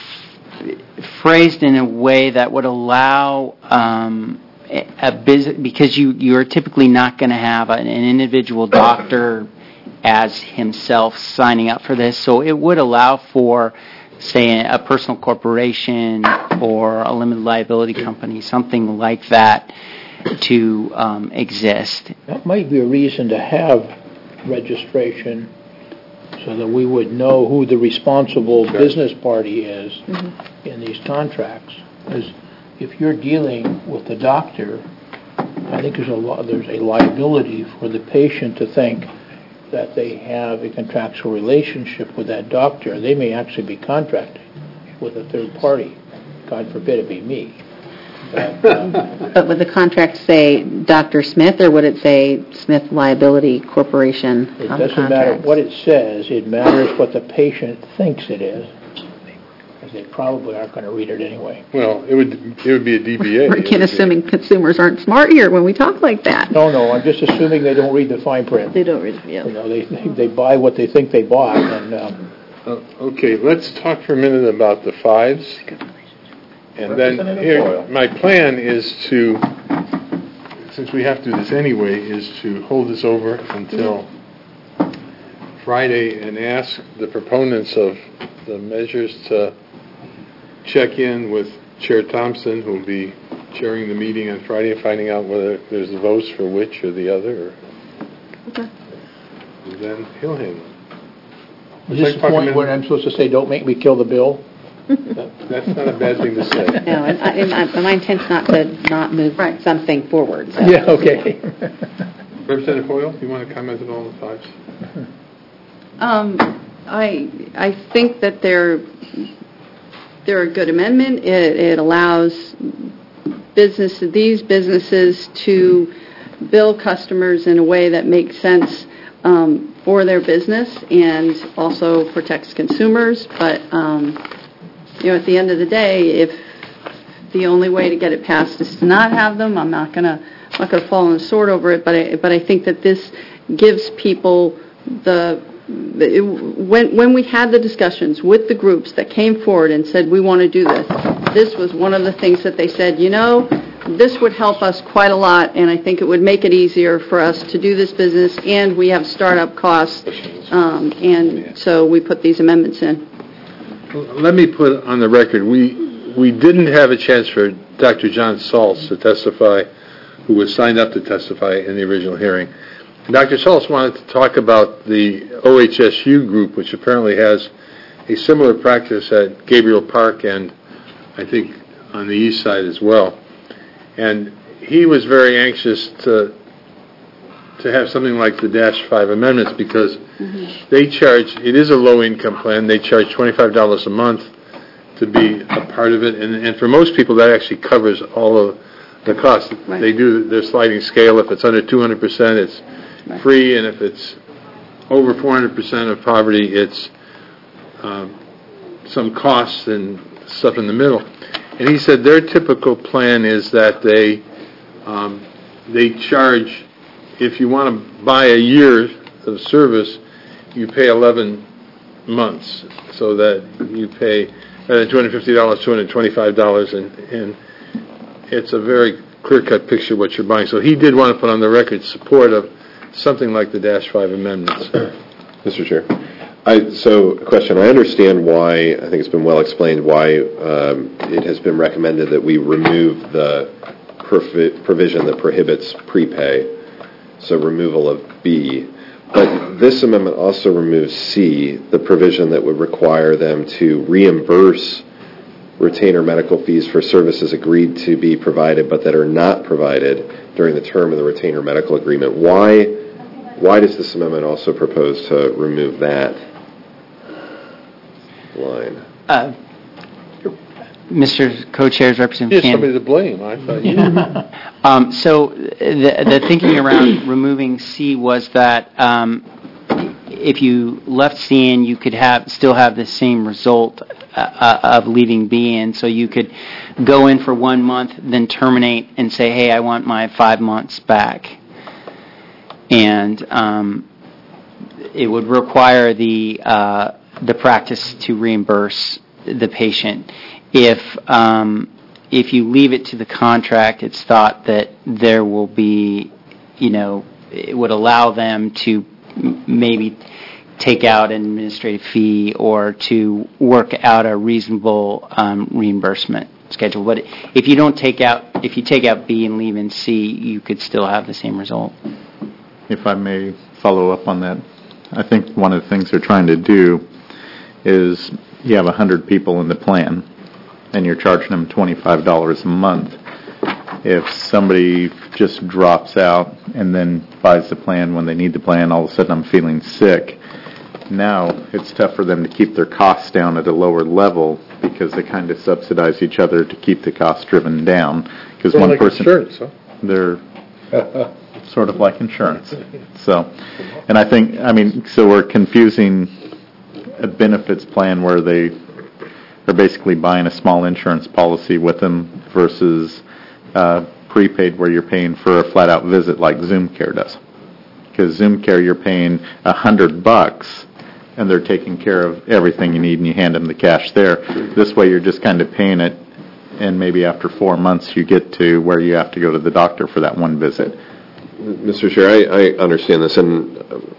f- phrased in a way that would allow um, a business, because you you are typically not going to have an, an individual doctor as himself signing up for this, so it would allow for, say, a personal corporation or a limited liability company, something like that, to um, exist. That might be a reason to have registration, so that we would know who the responsible Sure. business party is Mm-hmm. in these contracts. Because if you're dealing with the doctor, I think there's a lot, there's a liability for the patient to think that they have a contractual relationship with that doctor. They may actually be contracting with a third party. God forbid it be me. But, uh, But would the contract say Doctor Smith, or would it say Smith Liability Corporation It on the doesn't matter contract? what it says, it matters what the patient thinks it is, because they probably aren't going to read it anyway. Well, it would it would be a D B A. We're again assuming consumers aren't smart here when we talk like that. No, no, I'm just assuming they don't read the fine print. They don't, really- yeah. You know, they, they buy what they think they bought, and, um, Uh, okay, let's talk for a minute about the fives. And then Representative here, Boyle. my plan is to, since we have to do this anyway, is to hold this over until Friday and ask the proponents of the measures to check in with Chair Thompson, who will be chairing the meeting on Friday, and finding out whether there's votes for which or the other. Or Okay. and then he'll handle it. is this the point where I'm supposed to say, don't make me kill the bill? That's not a bad thing to say. No, and I- and my my intent's not to not move something forward. So. Yeah, okay. Representative Hoyle, you want to comment on all the fives? Um, I, I think that they're, they're a good amendment. It, it allows business, these businesses to bill customers in a way that makes sense um, for their business and also protects consumers. But, um, you know, at the end of the day, if the only way to get it passed is to not have them, I'm not going to, I'm not going to fall on the sword over it. But I, but I think that this gives people the It- when when we had the discussions with the groups that came forward and said, we want to do this, this was one of the things that they said, you know, this would help us quite a lot, and I think it would make it easier for us to do this business, and we have startup costs, um, and so we put these amendments in. Let me put on the record, we we didn't have a chance for Doctor John Saltz to testify, who was signed up to testify in the original hearing. Doctor Saltz wanted to talk about the O H S U group, which apparently has a similar practice at Gabriel Park and I think on the east side as well. And he was very anxious to to have something like the Dash five amendments because mm-hmm. they charge, it is a low-income plan, they charge twenty-five dollars a month to be a part of it, and, and for most people that actually covers all of the costs. Right. They do their sliding scale. If it's under two hundred percent, it's Right. free, and if it's over four hundred percent of poverty, it's um, some costs and stuff in the middle. And he said their typical plan is that they um, they charge, if you want to buy a year of service, you pay eleven months, so that you pay uh, two hundred fifty dollars, two hundred twenty-five dollars, and, and it's a very clear-cut picture of what you're buying. So he did want to put on the record support of something like the Dash five amendments. Mister Chair. I, so, a question. I understand why, I think it's been well explained, why um, it has been recommended that we remove the provi- provision that prohibits prepay, so removal of B. But this amendment also removes C, the provision that would require them to reimburse retainer medical fees for services agreed to be provided but that are not provided during the term of the retainer medical agreement. Why, why does this amendment also propose to remove that line? Uh, Mister Co-Chairs, Representative Here's Cannon. somebody to blame, I thought you. Um, so the, the thinking around removing C was that um, if you left C in, you could have still have the same result uh, of leaving B in. So you could go in for one month, then terminate and say, hey, I want my five months back. And um, it would require the uh, the practice to reimburse the patient. If um, if you leave it to the contract, it's thought that there will be, you know, it would allow them to m- maybe take out an administrative fee or to work out a reasonable um, reimbursement schedule. But if you don't take out, if you take out B and leave in C, you could still have the same result. If I may follow up on that, I think one of the things they're trying to do is you have one hundred people in the plan, and you're charging them twenty-five dollars a month. If somebody just drops out and then buys the plan when they need the plan, all of a sudden I'm feeling sick, now it's tough for them to keep their costs down at a lower level because they kind of subsidize each other to keep the costs driven down. Because Sort of one like person, insurance, huh? they're sort of like insurance. So, and I think, I mean, so we're confusing a benefits plan where they are basically buying a small insurance policy with them versus uh, prepaid where you're paying for a flat-out visit like Zoom Care does. Because Zoom Care, you're paying a hundred bucks, and they're taking care of everything you need, and you hand them the cash there. This way, you're just kind of paying it, and maybe after four months, you get to where you have to go to the doctor for that one visit. Mister Chair, I, I understand this, and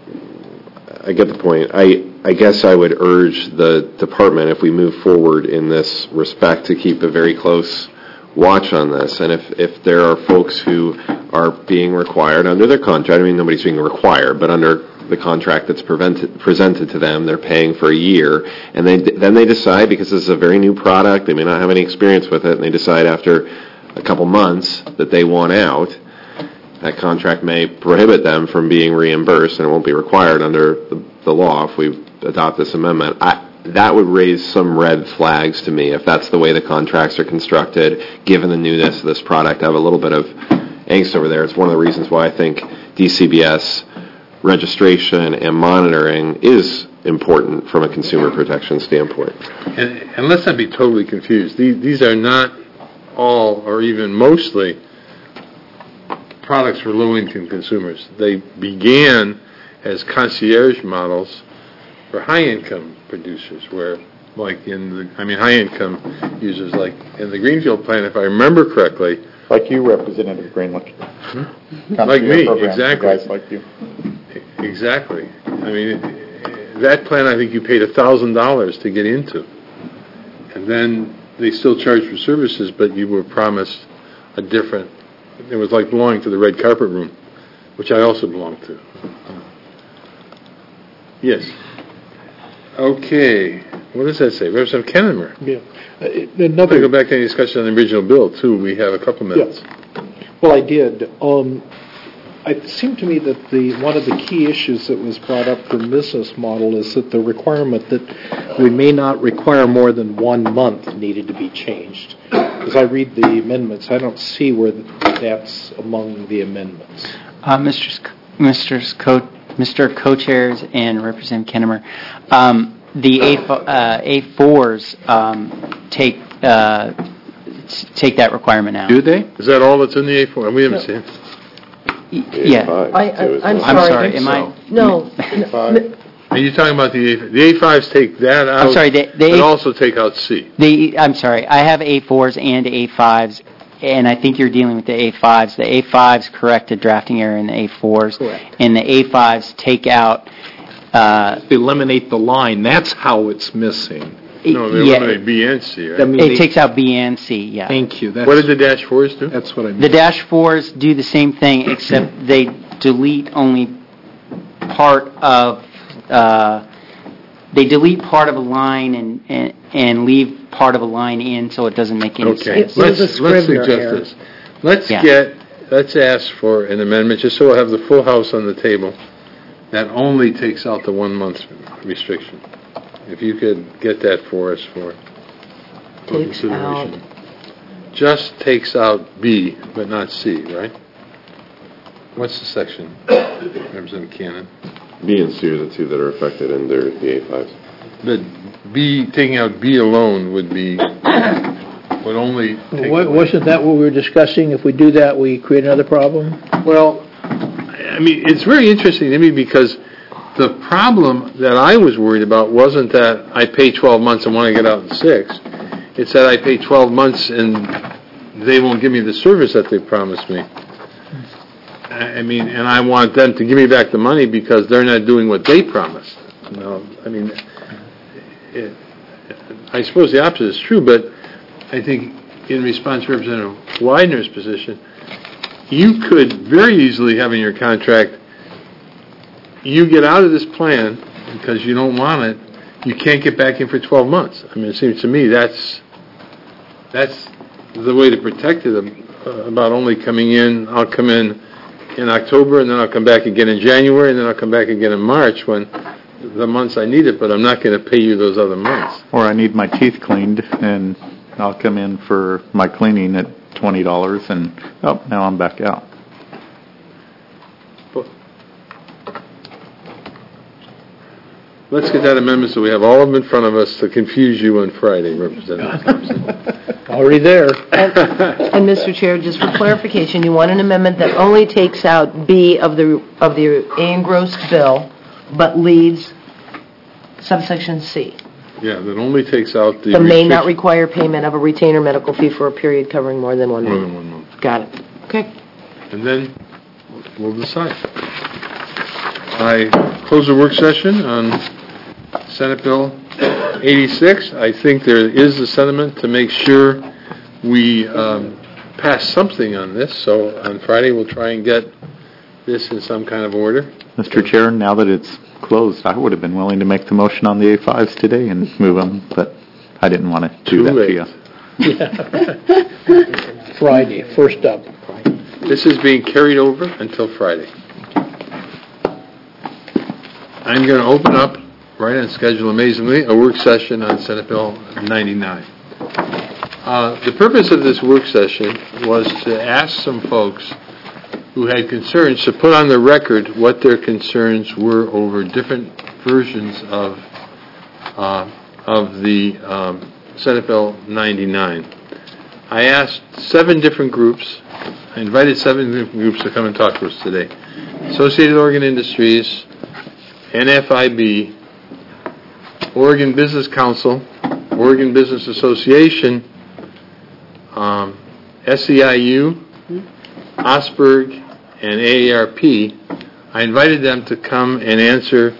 I get the point. I, I guess I would urge the department, if we move forward in this respect, to keep a very close watch on this. And if, if there are folks who are being required under their contract, I mean, nobody's being required, but under the contract that's prevented, presented to them, they're paying for a year, and they, then they decide, because this is a very new product, they may not have any experience with it, and they decide after a couple months that they want out, that contract may prohibit them from being reimbursed, and it won't be required under the, the law if we adopt this amendment. I, that would raise some red flags to me if that's the way the contracts are constructed, given the newness of this product. I have a little bit of angst over there. It's one of the reasons why I think D C B S registration and monitoring is important from a consumer protection standpoint. And, and let's not be totally confused. These, these are not all, or even mostly, products for low-income consumers. They began as concierge models for high-income producers, where, like in the, I mean, high-income users, like in the Greenfield plan, if I remember correctly. Like you, Representative Greenlee. Hmm? Like me, exactly. Guys like you. Exactly. I mean, that plan, I think you paid one thousand dollars to get into. And then they still charge for services, but you were promised a different, it was like belonging to the red carpet room, which I also belonged to. Yes. Okay. What does that say? Representative Kennemer. Yeah. Uh, If Another. we go back to any discussion on the original bill, too, we have a couple minutes. Well, I did. Um, it seemed to me that the one of the key issues that was brought up for business model is that the requirement that we may not require more than one month needed to be changed. As I read the amendments, I don't see where that's among the amendments. Uh, Mister Sc- Mister Co- Mister Co-Chairs and Representative Kennemer, um, the A uh, A fours um, take uh, take that requirement out. Do they? Is that all that's in the A four? We haven't seen it. Yeah. I, I, I'm I'm sorry. sorry. Am I? No. Are you talking about the A? The A fives take that out. I'm sorry. The, the but A- also take out C. The I'm sorry. I have A fours and A fives, and I think you're dealing with the A fives. The A fives correct a drafting error in the A fours, Correct. and the A fives take out. Uh, Eliminate the line. That's how it's missing. No, they Yeah. eliminate B and C, I right? mean, It they- takes out B and C, yeah. Thank you. That's, What did the dash fours do? that's what I mean. The dash fours do the same thing, except they delete only part of, uh, they delete part of a line and, and, and leave part of a line in, so it doesn't make any Okay, sense. It was let's, a let's Scrivener suggest error. this. Let's Yeah. get, let's ask for an amendment, just so we'll have the full house on the table, that only takes out the one month restriction. If you could get that for us for for Takes consideration. Just takes out B, but not C, right? What's the section, Representative Cannon? B and C are the two that are affected under the A fives. But B, taking out B alone would be, would only take Wa- away. Wasn't that what we were discussing? If we do that, we create another problem? Well, I mean, it's very interesting to me because the problem that I was worried about wasn't that I pay twelve months and want to get out in six. It's that I pay twelve months and they won't give me the service that they promised me. I I mean, and I want them to give me back the money because they're not doing what they promised. No, I mean, it, I suppose the opposite is true, but I think in response to Representative Widener's position, you could very easily have in your contract, you get out of this plan because you don't want it, you can't get back in for twelve months. I mean, it seems to me that's that's the way to protect it, uh, about only coming in, I'll come in in October, and then I'll come back again in January, and then I'll come back again in March when the months I need it, but I'm not going to pay you those other months. Or I need my teeth cleaned, and I'll come in for my cleaning at twenty dollars, and, oh, now I'm back out. Let's get that amendment so we have all of them in front of us to confuse you on Friday, Representative Thompson. Already there. And, Mister Chair, just for clarification, you want an amendment that only takes out B of the, of the engrossed bill, but leaves subsection C. Yeah, that only takes out the... The may not restriction- require payment of a retainer medical fee for a period covering more than one More month. than one month. Got it. Okay. And then we'll decide. I close the work session on Senate Bill eighty-six. I think there is a sentiment to make sure we um, pass something on this, so on Friday we'll try and get this in some kind of order. Mister Chair, now that it's closed, I would have been willing to make the motion on the A fives today and move them, but I didn't want to do Too that to late. you. Friday, first up. This is being carried over until Friday. I'm going to open up, right on schedule amazingly, a work session on Senate Bill ninety-nine. Uh, the purpose of this work session was to ask some folks who had concerns to put on the record what their concerns were over different versions of uh, of the um, Senate Bill ninety-nine. I asked seven different groups, I invited seven different groups to come and talk to us today. Associated Oregon Industries, N F I B, Oregon Business Council, Oregon Business Association, um, S E I U, Osberg, and A A R P. I invited them to come and answer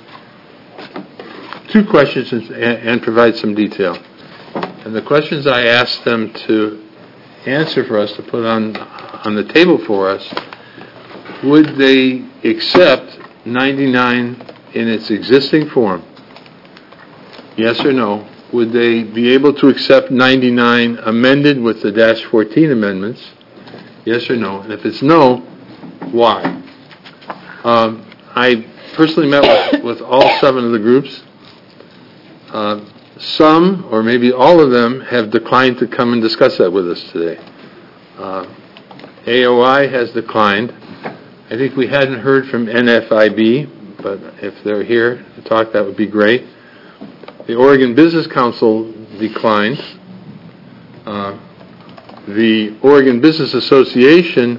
two questions and, and provide some detail. And the questions I asked them to answer for us, to put on on the table for us, would they accept ninety-nine in its existing form? Yes or no? Would they be able to accept ninety-nine amended with the dash fourteen amendments? Yes or no? And if it's no, why? Um, I personally met with, with all seven of the groups. Uh, some, or maybe all of them, have declined to come and discuss that with us today. Uh, A O I has declined. I think we hadn't heard from N F I B, but if they're here to talk, that would be great. The Oregon Business Council declined. Uh, the Oregon Business Association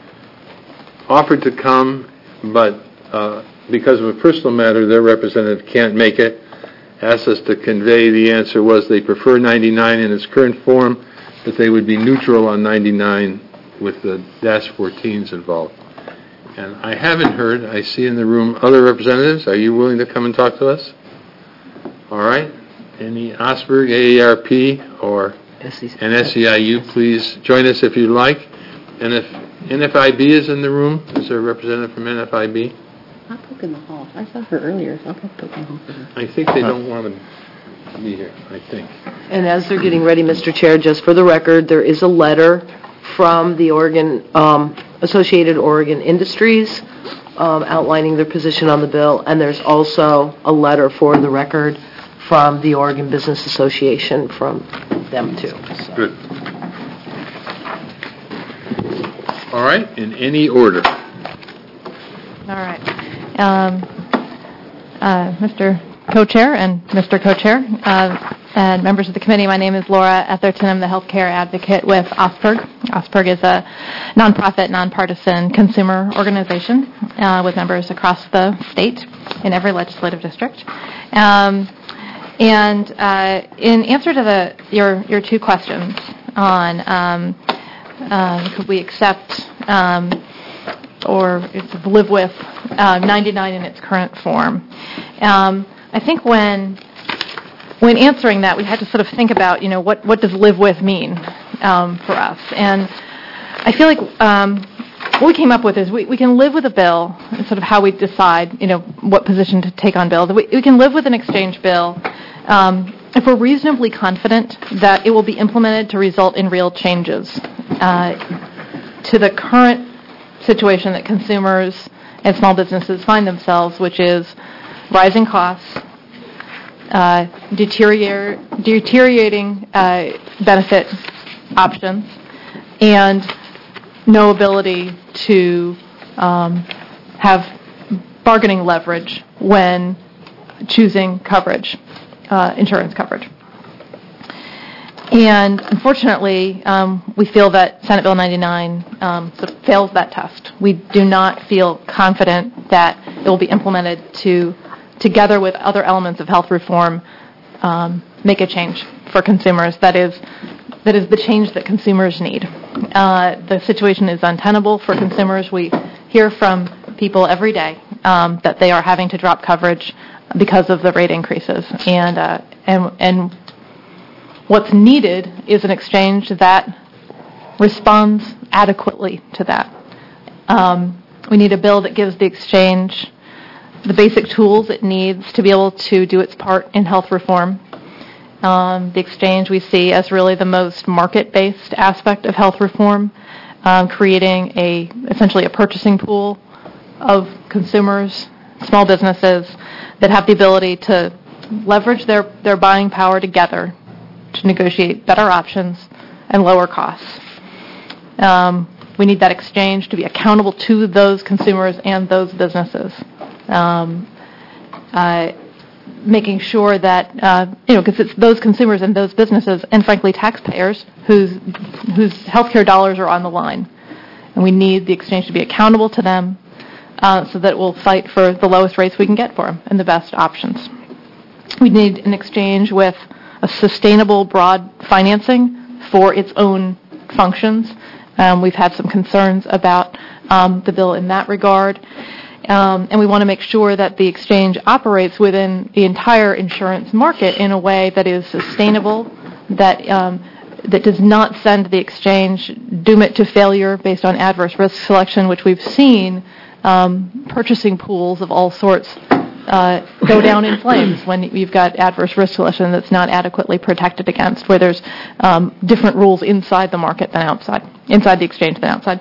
offered to come, but uh, because of a personal matter, their representative can't make it. Asked us to convey the answer was they prefer ninety-nine in its current form, but they would be neutral on ninety-nine with the dash fourteens involved. And I haven't heard, I see in the room other representatives. Are you willing to come and talk to us? All right. any Osberg, A A R P, or an S E I U, please join us if you'd like. And if N F I B is in the room, is there a representative from N F I B? I'll poke in the hall. I saw her earlier, so I'll poke in the hall for her. I think they don't want to be here, I think. And as they're getting ready, Mister Chair, just for the record, there is a letter from the Oregon, um, Associated Oregon Industries um, outlining their position on the bill, and there's also a letter for the record from the Oregon Business Association from them, too. So. Good. All right, in any order. All right. Um, uh, Mister Co-Chair and Mister Co-Chair uh, and members of the committee, my name is Laura Etherton. I'm the healthcare advocate with OSPRG. OSPRG is a nonprofit, nonpartisan consumer organization uh, with members across the state in every legislative district. Um, and uh, in answer to the your your two questions on um, um, could we accept um, or live with uh, ninety-nine in its current form. Um, I think when when answering that, we had to sort of think about, you know, what, what does live with mean um, for us? And I feel like um, what we came up with is we, we can live with a bill, and sort of how we decide, you know, what position to take on bills. We, we can live with an exchange bill um, if we're reasonably confident that it will be implemented to result in real changes uh, to the current situation that consumers and small businesses find themselves, which is rising costs, uh, deterior- deteriorating uh, benefit options, and no ability to um, have bargaining leverage when choosing coverage, uh, insurance coverage. And unfortunately, um, we feel that Senate Bill ninety-nine um, sort of fails that test. We do not feel confident that it will be implemented to, together with other elements of health reform, um, make a change for consumers. That is, that is the change that consumers need. Uh, the situation is untenable for consumers. We hear from people every day um, that they are having to drop coverage because of the rate increases, and uh, and and. What's needed is an exchange that responds adequately to that. Um, we need a bill that gives the exchange the basic tools it needs to be able to do its part in health reform. Um, the exchange we see as really the most market-based aspect of health reform, um, creating a essentially a purchasing pool of consumers, small businesses that have the ability to leverage their, their buying power together to negotiate better options and lower costs. Um, we need that exchange to be accountable to those consumers and those businesses. Um, uh, making sure that, uh, you know, because it's those consumers and those businesses and, frankly, taxpayers whose, whose healthcare dollars are on the line. And we need the exchange to be accountable to them uh, so that we'll fight for the lowest rates we can get for them and the best options. We need an exchange with a sustainable, broad financing for its own functions. Um, we've had some concerns about um, the bill in that regard. Um, and we want to make sure that the exchange operates within the entire insurance market in a way that is sustainable, that um, that does not send the exchange, doom it to failure based on adverse risk selection, which we've seen um, purchasing pools of all sorts Uh, go down in flames when you've got adverse risk selection that's not adequately protected against, where there's um, different rules inside the market than outside, inside the exchange than outside.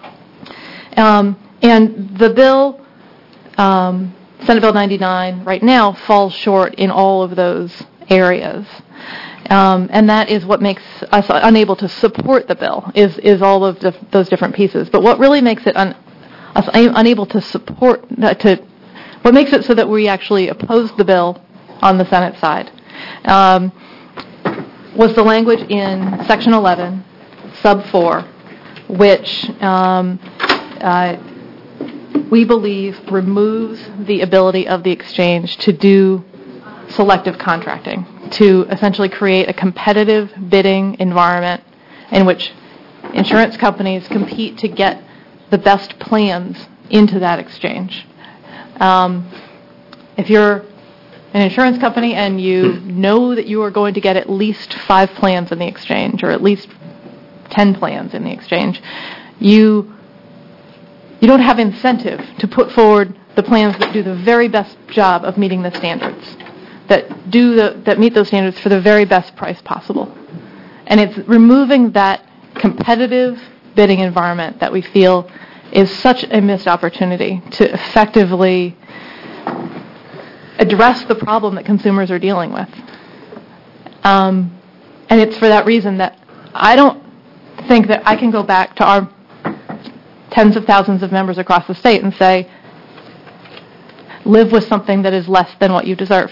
Um, and the bill, um, Senate Bill ninety-nine, right now falls short in all of those areas. Um, and that is what makes us unable to support the bill, is, is all of the, those different pieces. But what really makes it un, us unable to support, uh, to What makes it so that we actually oppose the bill on the Senate side um, was the language in Section eleven, Sub four, which um, uh, we believe removes the ability of the exchange to do selective contracting, to essentially create a competitive bidding environment in which insurance companies compete to get the best plans into that exchange. Um, if you're an insurance company and you know that you are going to get at least five plans in the exchange or at least ten plans in the exchange, you you don't have incentive to put forward the plans that do the very best job of meeting the standards, that do the, that meet those standards for the very best price possible. And it's removing that competitive bidding environment that we feel is such a missed opportunity to effectively address the problem that consumers are dealing with. Um, and it's for that reason that I don't think that I can go back to our tens of thousands of members across the state and say, live with something that is less than what you deserve.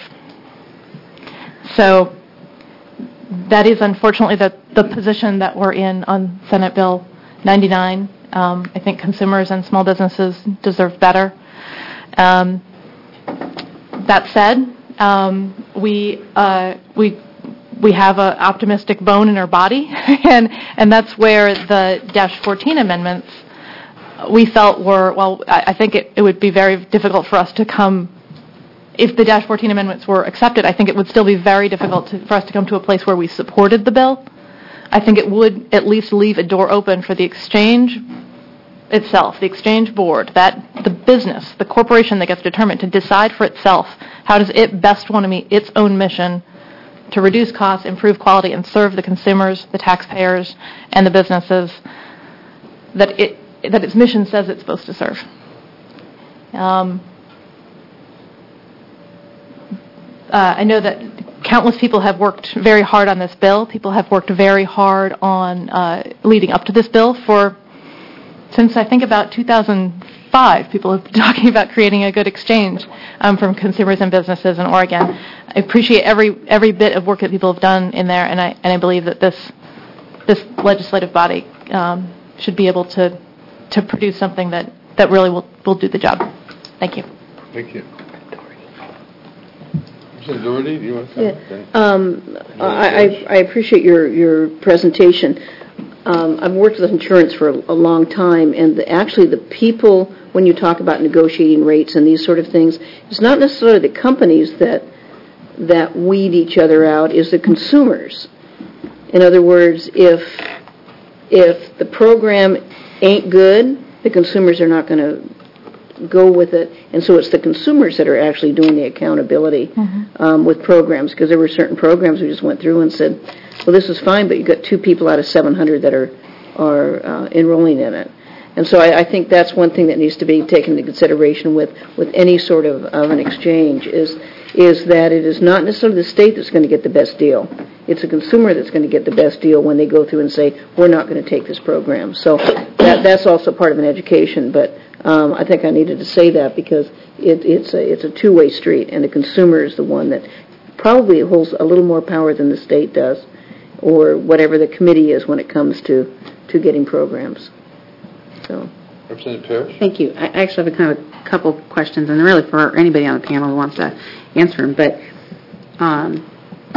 So that is unfortunately the, the position that we're in on Senate Bill ninety-nine. Um, I think consumers and small businesses deserve better. Um, that said, um, we uh, we we have an optimistic bone in our body, and and that's where the dash fourteen amendments we felt were, well, I, I think it, it would be very difficult for us to come, if the dash fourteen amendments were accepted, I think it would still be very difficult to, for us to come to a place where we supported the bill. I think it would at least leave a door open for the exchange itself, the exchange board, that the business, the corporation that gets determined to decide for itself how does it best want to meet its own mission to reduce costs, improve quality, and serve the consumers, the taxpayers, and the businesses that it that its mission says it's supposed to serve. Um, uh, I know that countless people have worked very hard on this bill. People have worked very hard on uh, leading up to this bill for, since I think about two thousand five, people have been talking about creating a good exchange um, from consumers and businesses in Oregon. I appreciate every every bit of work that people have done in there, and I and I believe that this this legislative body um, should be able to to produce something that, that really will, will do the job. Thank you. Thank you. Mister Doherty, do you want to comment? Yeah. Um, I, I I appreciate your, your presentation. Um, I've worked with insurance for a, a long time, and the, actually the people, when you talk about negotiating rates and these sort of things, it's not necessarily the companies that that weed each other out, is the consumers. In other words, if if the program ain't good, the consumers are not going to go with it, and so it's the consumers that are actually doing the accountability mm-hmm. um, with programs, because there were certain programs we just went through and said, well, this is fine, but you've got two people out of seven hundred that are are uh, enrolling in it. And so I, I think that's one thing that needs to be taken into consideration with, with any sort of, of an exchange, is is that it is not necessarily the state that's going to get the best deal. It's a consumer that's going to get the best deal when they go through and say, we're not going to take this program. So that that's also part of an education, but um, I think I needed to say that because it, it's a, it's a two-way street, and the consumer is the one that probably holds a little more power than the state does, or whatever the committee is when it comes to, to getting programs. So. Representative Parrish? Thank you. I actually have a kind of a couple questions, and really for anybody on the panel who wants to answer them. But um,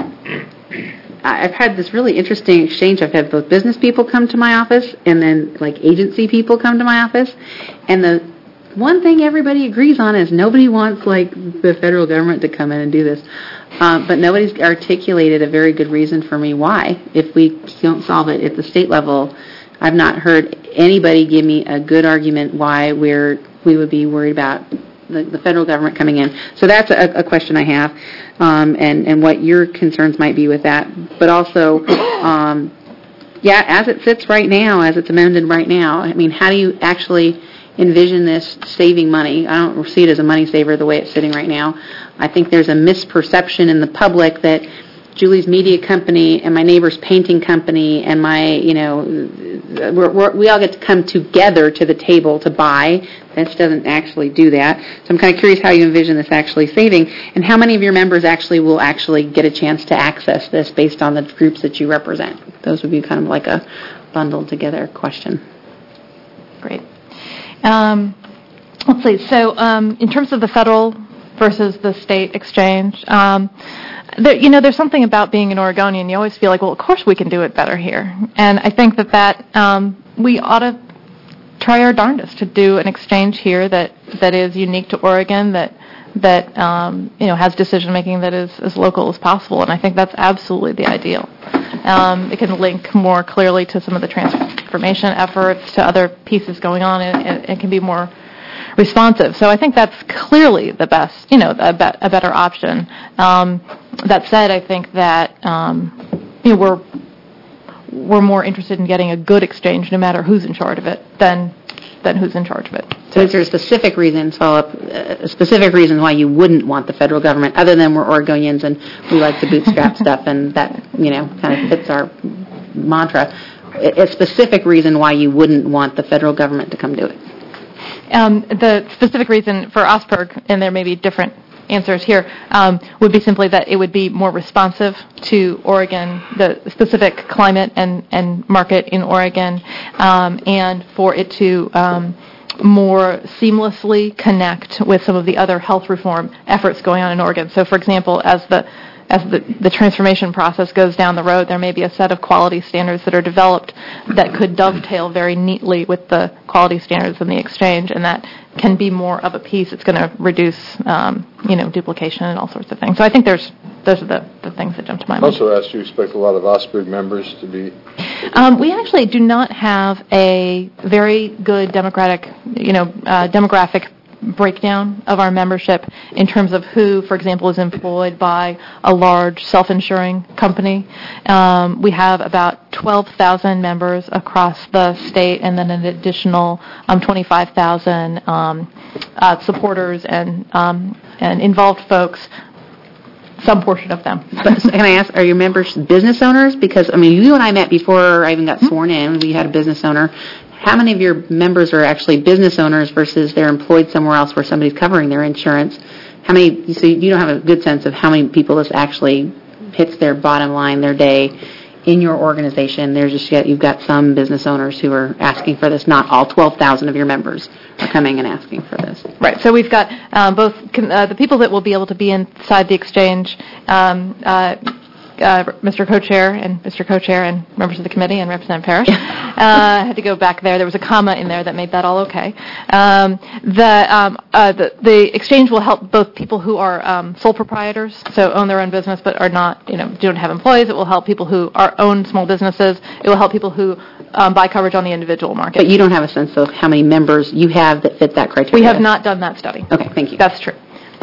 I've had this really interesting exchange. I've had both business people come to my office and then like agency people come to my office. And the one thing everybody agrees on is nobody wants like the federal government to come in and do this. Uh, but nobody's articulated a very good reason for me why. If we don't solve it at the state level, I've not heard anybody give me a good argument why we're we would be worried about the, the federal government coming in. So that's a, a question I have, um, and and what your concerns might be with that. But also, um, yeah, as it sits right now, as it's amended right now, I mean, how do you actually envision this saving money? I don't see it as a money saver the way it's sitting right now. I think there's a misperception in the public that Julie's media company and my neighbor's painting company and my, you know, we're, we're, we all get to come together to the table to buy. This doesn't actually do that. So I'm kind of curious how you envision this actually saving, and how many of your members actually will actually get a chance to access this based on the groups that you represent. Those would be kind of like a bundled together question. Great. Um, let's see. So um, in terms of the federal versus the state exchange, um, There, you know, there's something about being an Oregonian. You always feel like, well, of course we can do it better here. And I think that, that um, we ought to try our darndest to do an exchange here that, that is unique to Oregon, that that, um, you know, has decision-making that is as local as possible, and I think that's absolutely the ideal. Um, it can link more clearly to some of the transformation efforts, to other pieces going on, and, and it can be more responsive. So I think that's clearly the best, you know, a, be- a better option. Um, that said, I think that, um, you know, we're we're more interested in getting a good exchange, no matter who's in charge of it, than than who's in charge of it. So is there a specific reason, follow up, a specific reason why you wouldn't want the federal government, other than we're Oregonians and we like to bootstrap stuff and that, you know, kind of fits our mantra, a specific reason why you wouldn't want the federal government to come do it? Um, the specific reason for Osberg, and there may be different answers here, um, would be simply that it would be more responsive to Oregon, the specific climate and, and market in Oregon, um, and for it to um, more seamlessly connect with some of the other health reform efforts going on in Oregon. So, for example, as the as the, the transformation process goes down the road, there may be a set of quality standards that are developed that could dovetail very neatly with the quality standards in the exchange, and that can be more of a piece. It's going to reduce, um, you know, duplication and all sorts of things. So I think there's those are the, the things that jump to my mind. Also asked, you expect a lot of Osberg members to be... Um, we actually do not have a very good democratic, you know, uh, demographic breakdown of our membership in terms of who, for example, is employed by a large self-insuring company. Um, we have about twelve thousand members across the state, and then an additional um, twenty-five thousand um, uh, supporters and um, and involved folks. Some portion of them. But can I ask, are your members business owners? Because, I mean, you and I met before I even got sworn in. We had a business owner. How many of your members are actually business owners versus they're employed somewhere else where somebody's covering their insurance? How many, so you don't have a good sense of how many people this actually hits their bottom line, their day in your organization. There's just, you've got some business owners who are asking for this. Not all twelve thousand of your members are coming and asking for this. Right. So we've got um, both uh, the people that will be able to be inside the exchange, um, uh, Uh, Mister Co-Chair and Mister Co-Chair and members of the committee and Representative Parrish. uh, I had to go back there. There was a comma in there that made that all okay. Um, the, um, uh, the the exchange will help both people who are um, sole proprietors, so own their own business but are not, you know, don't have employees. It will help people who are own small businesses. It will help people who um, buy coverage on the individual market. But you don't have a sense of how many members you have that fit that criteria? We have not done that study. Okay, thank you. That's true.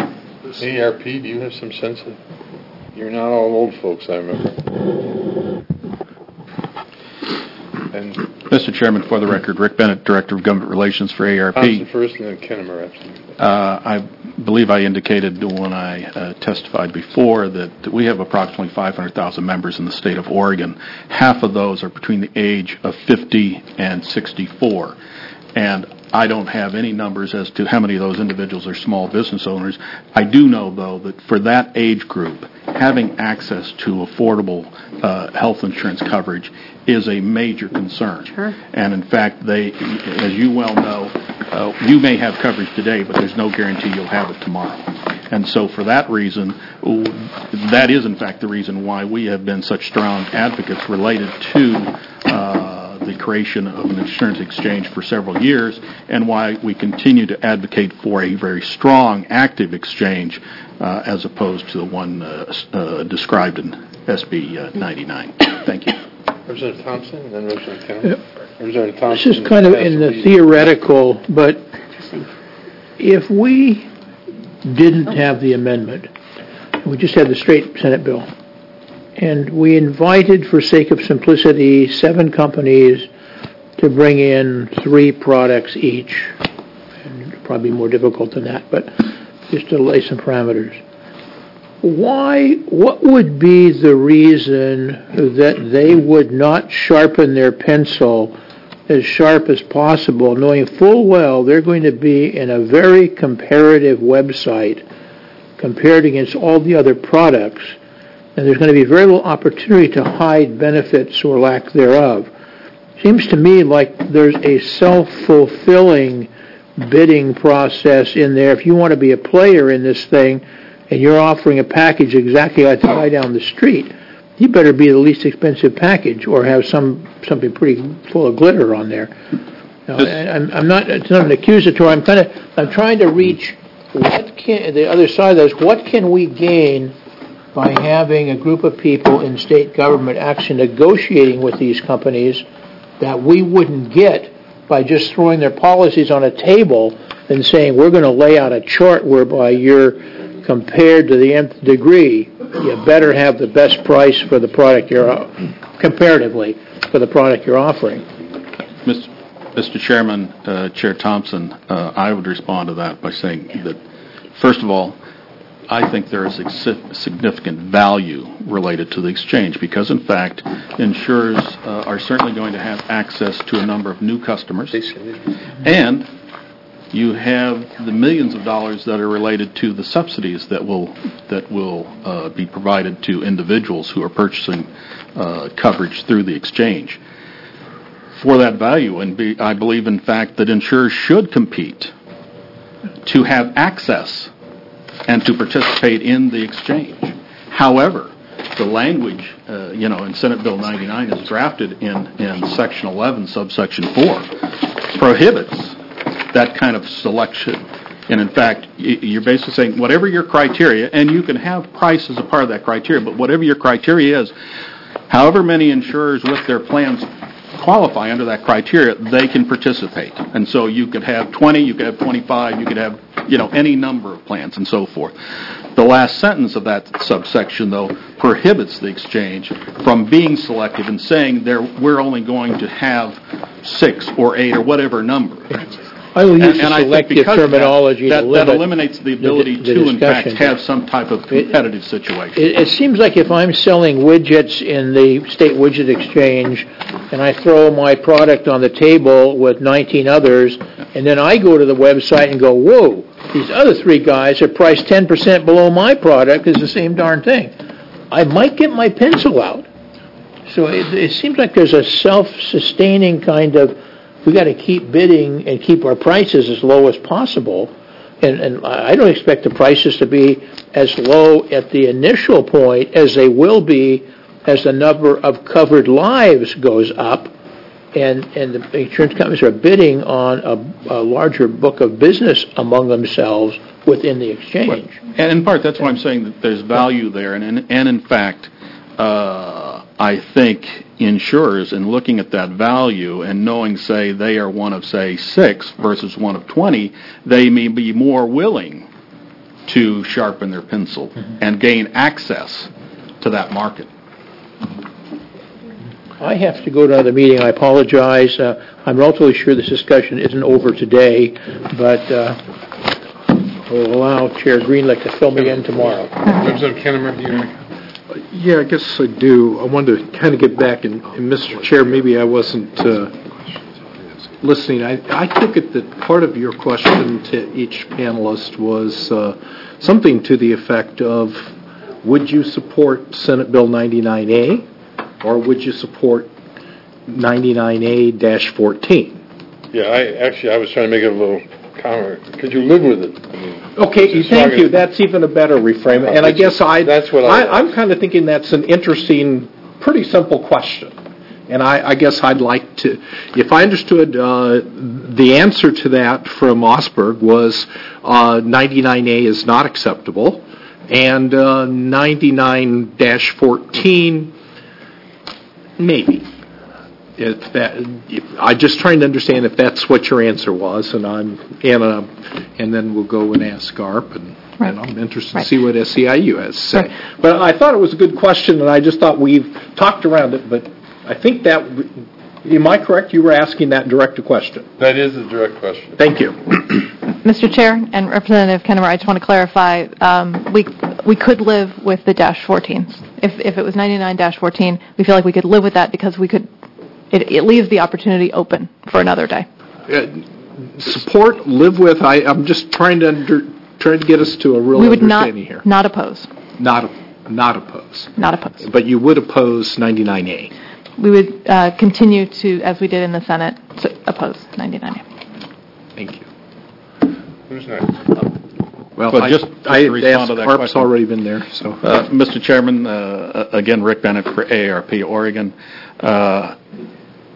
A A R P, do you have some sense of... You're not all old folks, I remember. And Mister Chairman, for the record, Rick Bennett, Director of Government Relations for A A R P. Thompson first and then Kennemer, absolutely. Uh, I believe I indicated when I uh, testified before that we have approximately five hundred thousand members in the state of Oregon. Half of those are between the age of fifty and sixty-four. And I don't have any numbers as to how many of those individuals are small business owners. I do know, though, that for that age group, having access to affordable uh, health insurance coverage is a major concern. Sure. And, in fact, they, as you well know, uh, you may have coverage today, but there's no guarantee you'll have it tomorrow. And so for that reason, that is, in fact, the reason why we have been such strong advocates related to uh, the creation of an insurance exchange for several years, and why we continue to advocate for a very strong, active exchange uh, as opposed to the one uh, uh, described in S B uh, ninety-nine. Thank you. Representative Thompson and then Representative Kennemer. Yeah. Representative Thompson. This is kind of in the theoretical, but if we didn't have the amendment, we just had the straight Senate bill, and we invited, for sake of simplicity, seven companies to bring in three products each. And it'd probably be more difficult than that, but just to lay some parameters. Why, what would be the reason that they would not sharpen their pencil as sharp as possible, knowing full well they're going to be in a very comparative website compared against all the other products, and there's going to be very little opportunity to hide benefits or lack thereof? Seems to me like there's a self-fulfilling bidding process in there. If you want to be a player in this thing and you're offering a package exactly like the guy down the street, you better be the least expensive package or have some something pretty full of glitter on there. Now, I'm, I'm not, it's not an accusatory. I'm kind of, I'm trying to reach what can, the other side of that is, what can we gain by having a group of people in state government actually negotiating with these companies that we wouldn't get by just throwing their policies on a table and saying, we're going to lay out a chart whereby you're compared to the nth degree, you better have the best price for the product you're, comparatively, for the product you're offering. Mister Chairman, uh, Chair Thompson, uh, I would respond to that by saying that, first of all, I think there is a significant value related to the exchange because, in fact, insurers uh, are certainly going to have access to a number of new customers, and you have the millions of dollars that are related to the subsidies that will that will uh, be provided to individuals who are purchasing uh, coverage through the exchange. For that value, and be, I believe, in fact, that insurers should compete to have access and to participate in the exchange. However, the language, uh, you know, in Senate Bill ninety-nine is drafted in, in Section eleven, subsection four, prohibits that kind of selection. And in fact, you're basically saying whatever your criteria, and you can have price as a part of that criteria, but whatever your criteria is, however many insurers with their plans qualify under that criteria, they can participate. And so you could have twenty, you could have twenty-five, you could have, you know, any number of plans and so forth. The last sentence of that subsection, though, prohibits the exchange from being selective and saying there we're only going to have six or eight or whatever number. I will use and, and selective terminology that, to that, limit that eliminates the ability the, the to, in fact, discussion. have some type of competitive situation. It, it seems like if I'm selling widgets in the state widget exchange and I throw my product on the table with nineteen others, and then I go to the website and go, whoa, these other three guys are priced ten percent below my product, is the same darn thing. I might get my pencil out. So it, it seems like there's a self-sustaining kind of, we got to keep bidding and keep our prices as low as possible. And, and I don't expect the prices to be as low at the initial point as they will be as the number of covered lives goes up, and, and the insurance companies are bidding on a, a larger book of business among themselves within the exchange. And in part, that's why I'm saying that there's value there. And, and, and in fact, uh, I think insurers, in looking at that value and knowing, say, they are one of, say, six versus one of twenty, they may be more willing to sharpen their pencil mm-hmm. and gain access to that market. I have to go to another meeting. I apologize. Uh, I'm relatively sure this discussion isn't over today, but uh, we'll allow Chair Greenlick to fill me in tomorrow. Representative Kennemer, do you Yeah, I guess I do. I wanted to kind of get back, and, and Mister Chair, maybe I wasn't uh, listening. I, I took it that part of your question to each panelist was uh, something to the effect of, would you support Senate Bill ninety-nine A, or would you support ninety-nine A fourteen? Yeah, I actually, I was trying to make it a little calmer. Could you live with it? I mean, okay, thank you. That's even a better reframe. And I guess I, that's what I, I I'm kind of thinking that's an interesting, pretty simple question. And I, I guess I'd like to, if I understood uh, the answer to that from Osberg was uh, ninety-nine A is not acceptable, and uh, ninety-nine fourteen maybe. If that, if, I'm just trying to understand if that's what your answer was, and I'm and uh, and then we'll go and ask GARP, and, right. and I'm interested right. to see what S E I U has to say. Right. But I thought it was a good question, and I just thought we've talked around it. But I think that, am I correct? You were asking that direct a question. That is a direct question. Thank you, Mister Chair and Representative Kennemer. I just want to clarify. Um, we we could live with the dash fourteens. If if it was ninety-nine dash fourteen, we feel like we could live with that because we could. It, it leaves the opportunity open for another day. Uh, support, live with. I, I'm just trying to under, trying to get us to a real we would understanding not, here. Not oppose. Not not oppose. Not oppose. But you would oppose ninety-nine A. We would uh, continue to, as we did in the Senate, to oppose ninety-nine A. Thank you. Who's next? Well, but I, just, just I to respond asked, to that ARP's question. already been there. So, uh, Mister Chairman, uh, again, Rick Bennett for A A R P Oregon. Uh,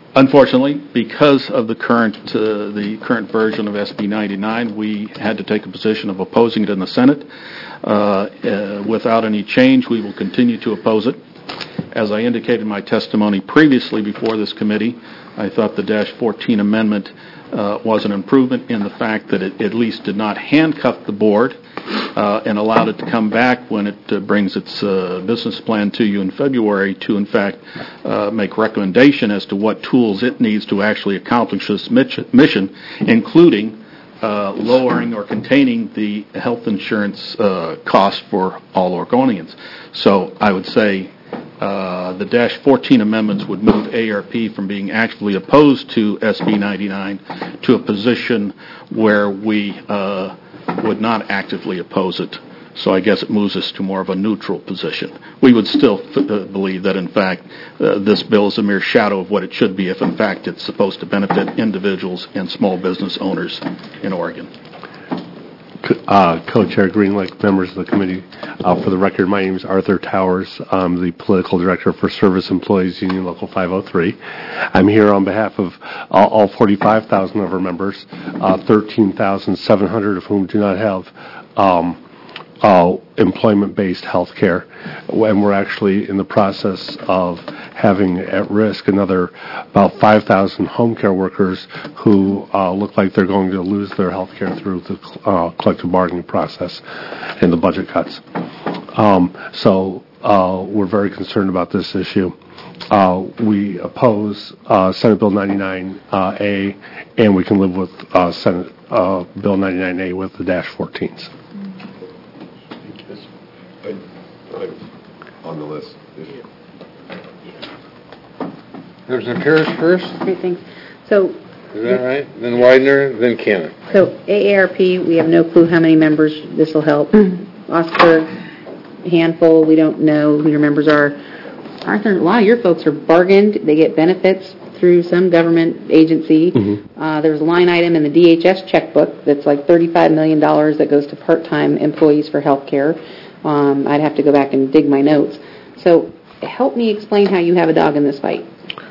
Unfortunately, because of the current uh, the current version of S B ninety-nine, we had to take a position of opposing it in the Senate. Uh, uh, without any change, we will continue to oppose it. As I indicated in my testimony previously before this committee, I thought the dash fourteen amendment uh, was an improvement in the fact that it at least did not handcuff the board uh, and allowed it to come back when it uh, brings its uh, business plan to you in February to, in fact, uh, make recommendation as to what tools it needs to actually accomplish this mission, including Uh, lowering or containing the health insurance uh, cost for all Oregonians. So I would say uh, the dash fourteen amendments would move A R P from being actively opposed to S B ninety-nine to a position where we uh, would not actively oppose it. So I guess it moves us to more of a neutral position. We would still uh, believe that, in fact, uh, this bill is a mere shadow of what it should be if, in fact, it's supposed to benefit individuals and small business owners in Oregon. Uh, Co-Chair Green Lake, members of the committee, uh, for the record, my name is Arthur Towers. I'm the Political Director for Service Employees Union Local five oh three. I'm here on behalf of all, all forty-five thousand of our members, uh, thirteen thousand seven hundred of whom do not have um, Uh, employment-based health care, and we're actually in the process of having at risk another about five thousand home care workers who uh, look like they're going to lose their health care through the uh, collective bargaining process and the budget cuts. Um, so uh, we're very concerned about this issue. Uh, we oppose uh, Senate Bill ninety-nine A, and we can live with uh, Senate uh, Bill ninety-nine A with the dash fourteens. On the list. There's a Parrish first? Great, thanks. So, Is that right? Then Widener, then Cannon. so A A R P, we have no clue how many members this will help. Oscar, handful, we don't know who your members are. Arthur, a lot of your folks are bargained. They get benefits through some government agency. Mm-hmm. Uh, there's a line item in the D H S checkbook that's like thirty-five million dollars that goes to part-time employees for health care. Um, I'd have to go back and dig my notes. So help me explain how you have a dog in this fight.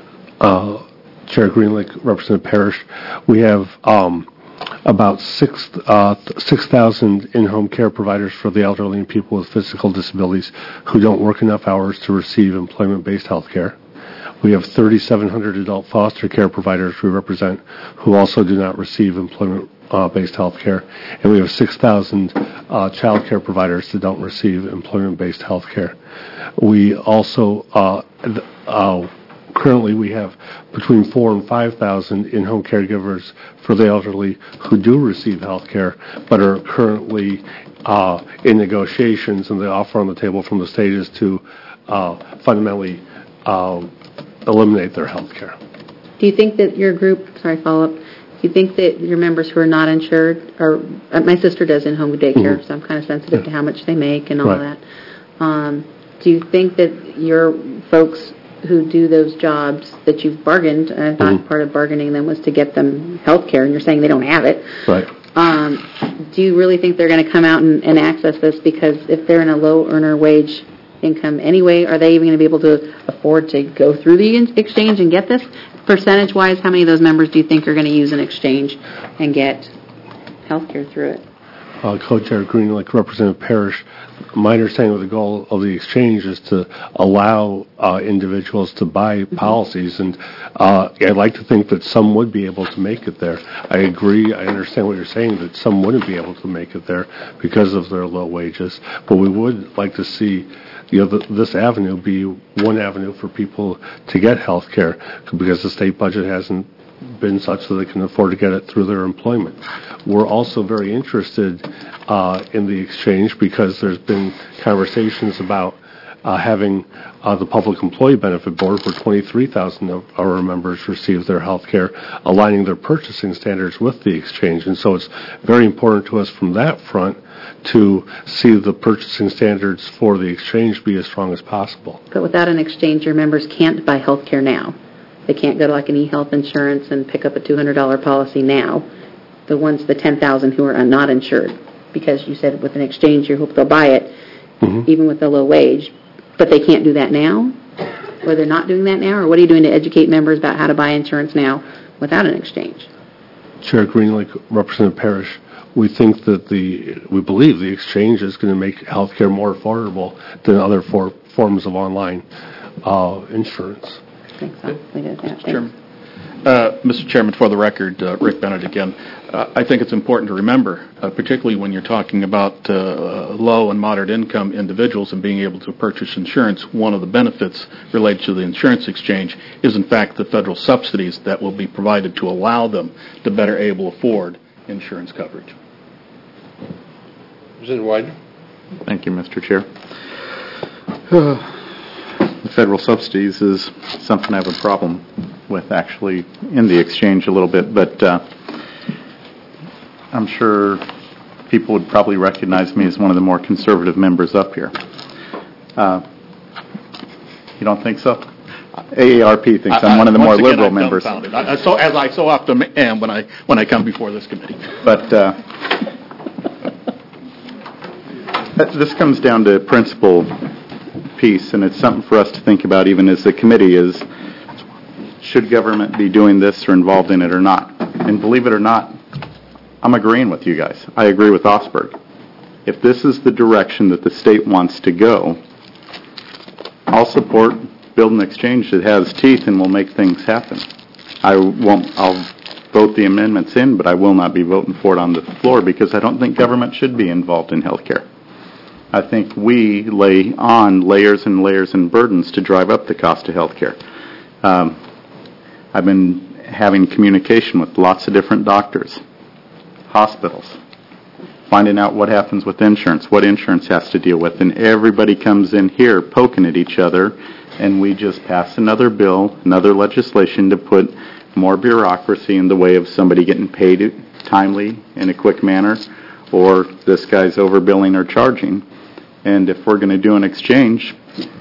Uh, Chair Green Lake, Representative Parrish, we have um, about six uh, six thousand in-home care providers for the elderly and people with physical disabilities who don't work enough hours to receive employment-based health care. We have thirty-seven hundred adult foster care providers we represent who also do not receive employment Uh, based health care, and we have six thousand uh, child care providers that don't receive employment-based health care. We also, uh, th- uh, currently we have between four and five thousand in-home caregivers for the elderly who do receive health care, but are currently uh, in negotiations, and the offer on the table from the state is to uh, fundamentally uh, eliminate their health care. Do you think that your group, sorry, follow up, do you think that your members who are not insured, or uh, my sister does in-home daycare, mm-hmm. so I'm kind of sensitive to how much they make and all right. that. Um, do you think that your folks who do those jobs that you've bargained, and I thought mm-hmm. part of bargaining them was to get them health care, and you're saying they don't have it. Right. Um, do you really think they're going to come out and, and access this? Because if they're in a low earner wage income anyway, are they even going to be able to afford to go through the in- exchange and get this? Percentage-wise, how many of those members do you think are going to use an exchange and get health care through it? Uh, Co-Chair Green Lake, Representative Parrish, my understanding of the goal of the exchange is to allow uh, individuals to buy mm-hmm. policies, and uh, I'd like to think that some would be able to make it there. I agree, I understand what you're saying, that some wouldn't be able to make it there because of their low wages, but we would like to see you know, the, this avenue be one avenue for people to get health care, because the state budget hasn't been such that they can afford to get it through their employment. We're also very interested uh, in the exchange because there's been conversations about uh, having uh, the Public Employee Benefit Board, where twenty-three thousand of our members receive their health care, aligning their purchasing standards with the exchange. And so it's very important to us from that front to see the purchasing standards for the exchange be as strong as possible. But without an exchange, your members can't buy health care now. They can't go to like an e-health insurance and pick up a two hundred dollars policy now. The ones, the ten thousand who are not insured, because you said with an exchange you hope they'll buy it, mm-hmm. even with the low wage, but they can't do that now? Or they're not doing that now? Or what are you doing to educate members about how to buy insurance now without an exchange? Chair Greenlee, Representative Parrish, we think that the, we believe the exchange is going to make healthcare more affordable than other for, forms of online uh, insurance. I think so. We did that. Mister Chairman. Uh, Mister Chairman, for the record, uh, Rick Bennett again. Uh, I think it's important to remember, uh, particularly when you're talking about uh, low and moderate income individuals and being able to purchase insurance, one of the benefits related to the insurance exchange is in fact the federal subsidies that will be provided to allow them to better able afford insurance coverage. Representative Wyden? Thank you, Mister Chair. The federal subsidies is something I have a problem with actually in the exchange a little bit, but uh, I'm sure people would probably recognize me as one of the more conservative members up here. Uh, you don't think so? A A R P thinks I, I'm one of the more again, liberal I'm members. I, I, so, as I so often am when I when I come before this committee. But uh, this comes down to principle piece, and it's something for us to think about even as the committee is, should government be doing this or involved in it or not? And believe it or not, I'm agreeing with you guys. I agree with Osberg. If this is the direction that the state wants to go, I'll support building an exchange that has teeth and will make things happen. I won't, I'll vote the amendments in, but I will not be voting for it on the floor because I don't think government should be involved in health care. I think we lay on layers and layers and burdens to drive up the cost of health care. Um, I've been having communication with lots of different doctors, hospitals, finding out what happens with insurance, what insurance has to deal with, and everybody comes in here poking at each other, and we just pass another bill, another legislation to put more bureaucracy in the way of somebody getting paid timely in a quick manner, or this guy's overbilling or charging. And if we're going to do an exchange,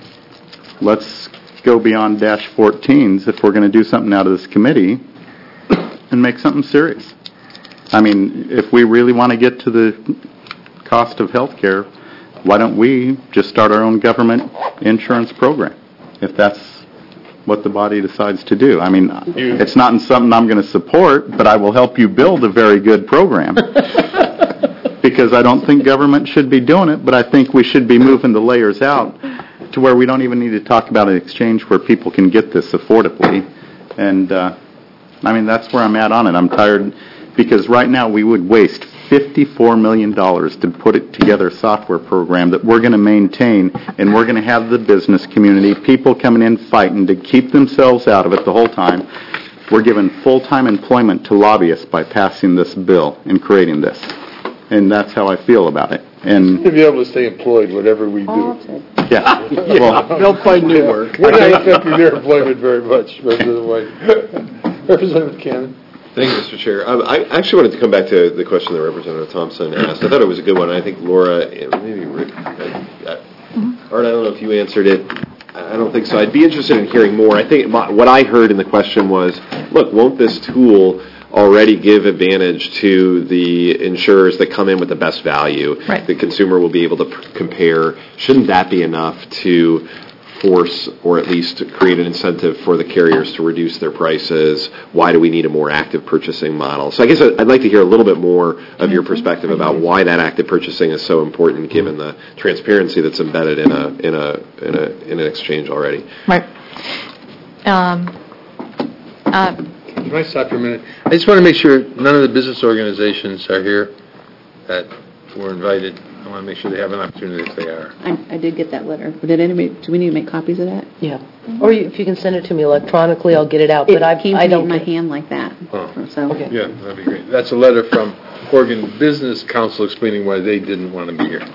let's go beyond dash fourteens if we're going to do something out of this committee and make something serious. I mean, if we really want to get to the cost of health care, why don't we just start our own government insurance program, if that's what the body decides to do? I mean, it's not something I'm going to support, but I will help you build a very good program. Because I don't think government should be doing it, but I think we should be moving the layers out to where we don't even need to talk about an exchange where people can get this affordably. And, uh, I mean, that's where I'm at on it. I'm tired, because right now we would waste fifty-four million dollars to put it together a software program that we're going to maintain, and we're going to have the business community, people coming in fighting to keep themselves out of it the whole time. We're giving full-time employment to lobbyists by passing this bill and creating this. And that's how I feel about it. And to be able to stay employed, whatever we do. Yeah. yeah. Well, they'll find new work. We're not affecting their employment very much, Representative White. Representative Cannon. Thank you, Mister Chair. Um, I actually wanted to come back to the question that Representative Thompson asked. I thought it was a good one. I think Laura, maybe Rick, I, I, Art, I don't know if you answered it. I don't think so. I'd be interested in hearing more. I think my, what I heard in the question was, look, won't this tool already give advantage to the insurers that come in with the best value? Right. The consumer will be able to p- compare. Shouldn't that be enough to force or at least create an incentive for the carriers to reduce their prices? Why do we need a more active purchasing model? So I guess I'd like to hear a little bit more of your perspective about why that active purchasing is so important given the transparency that's embedded in a in a in a in an exchange already. Right. Um, uh, Can I stop for a minute? I just want to make sure none of the business organizations are here that were invited. I want to make sure they have an opportunity if they are. I, I did get that letter. Did anybody, do we need to make copies of that? Yeah. Or you, if you can send it to me electronically, I'll get it out. It But I, came I to me don't in my get- hand like that. Oh. So, Okay. Yeah, that'd be great. That's a letter from Oregon Business Council explaining why they didn't want to be here.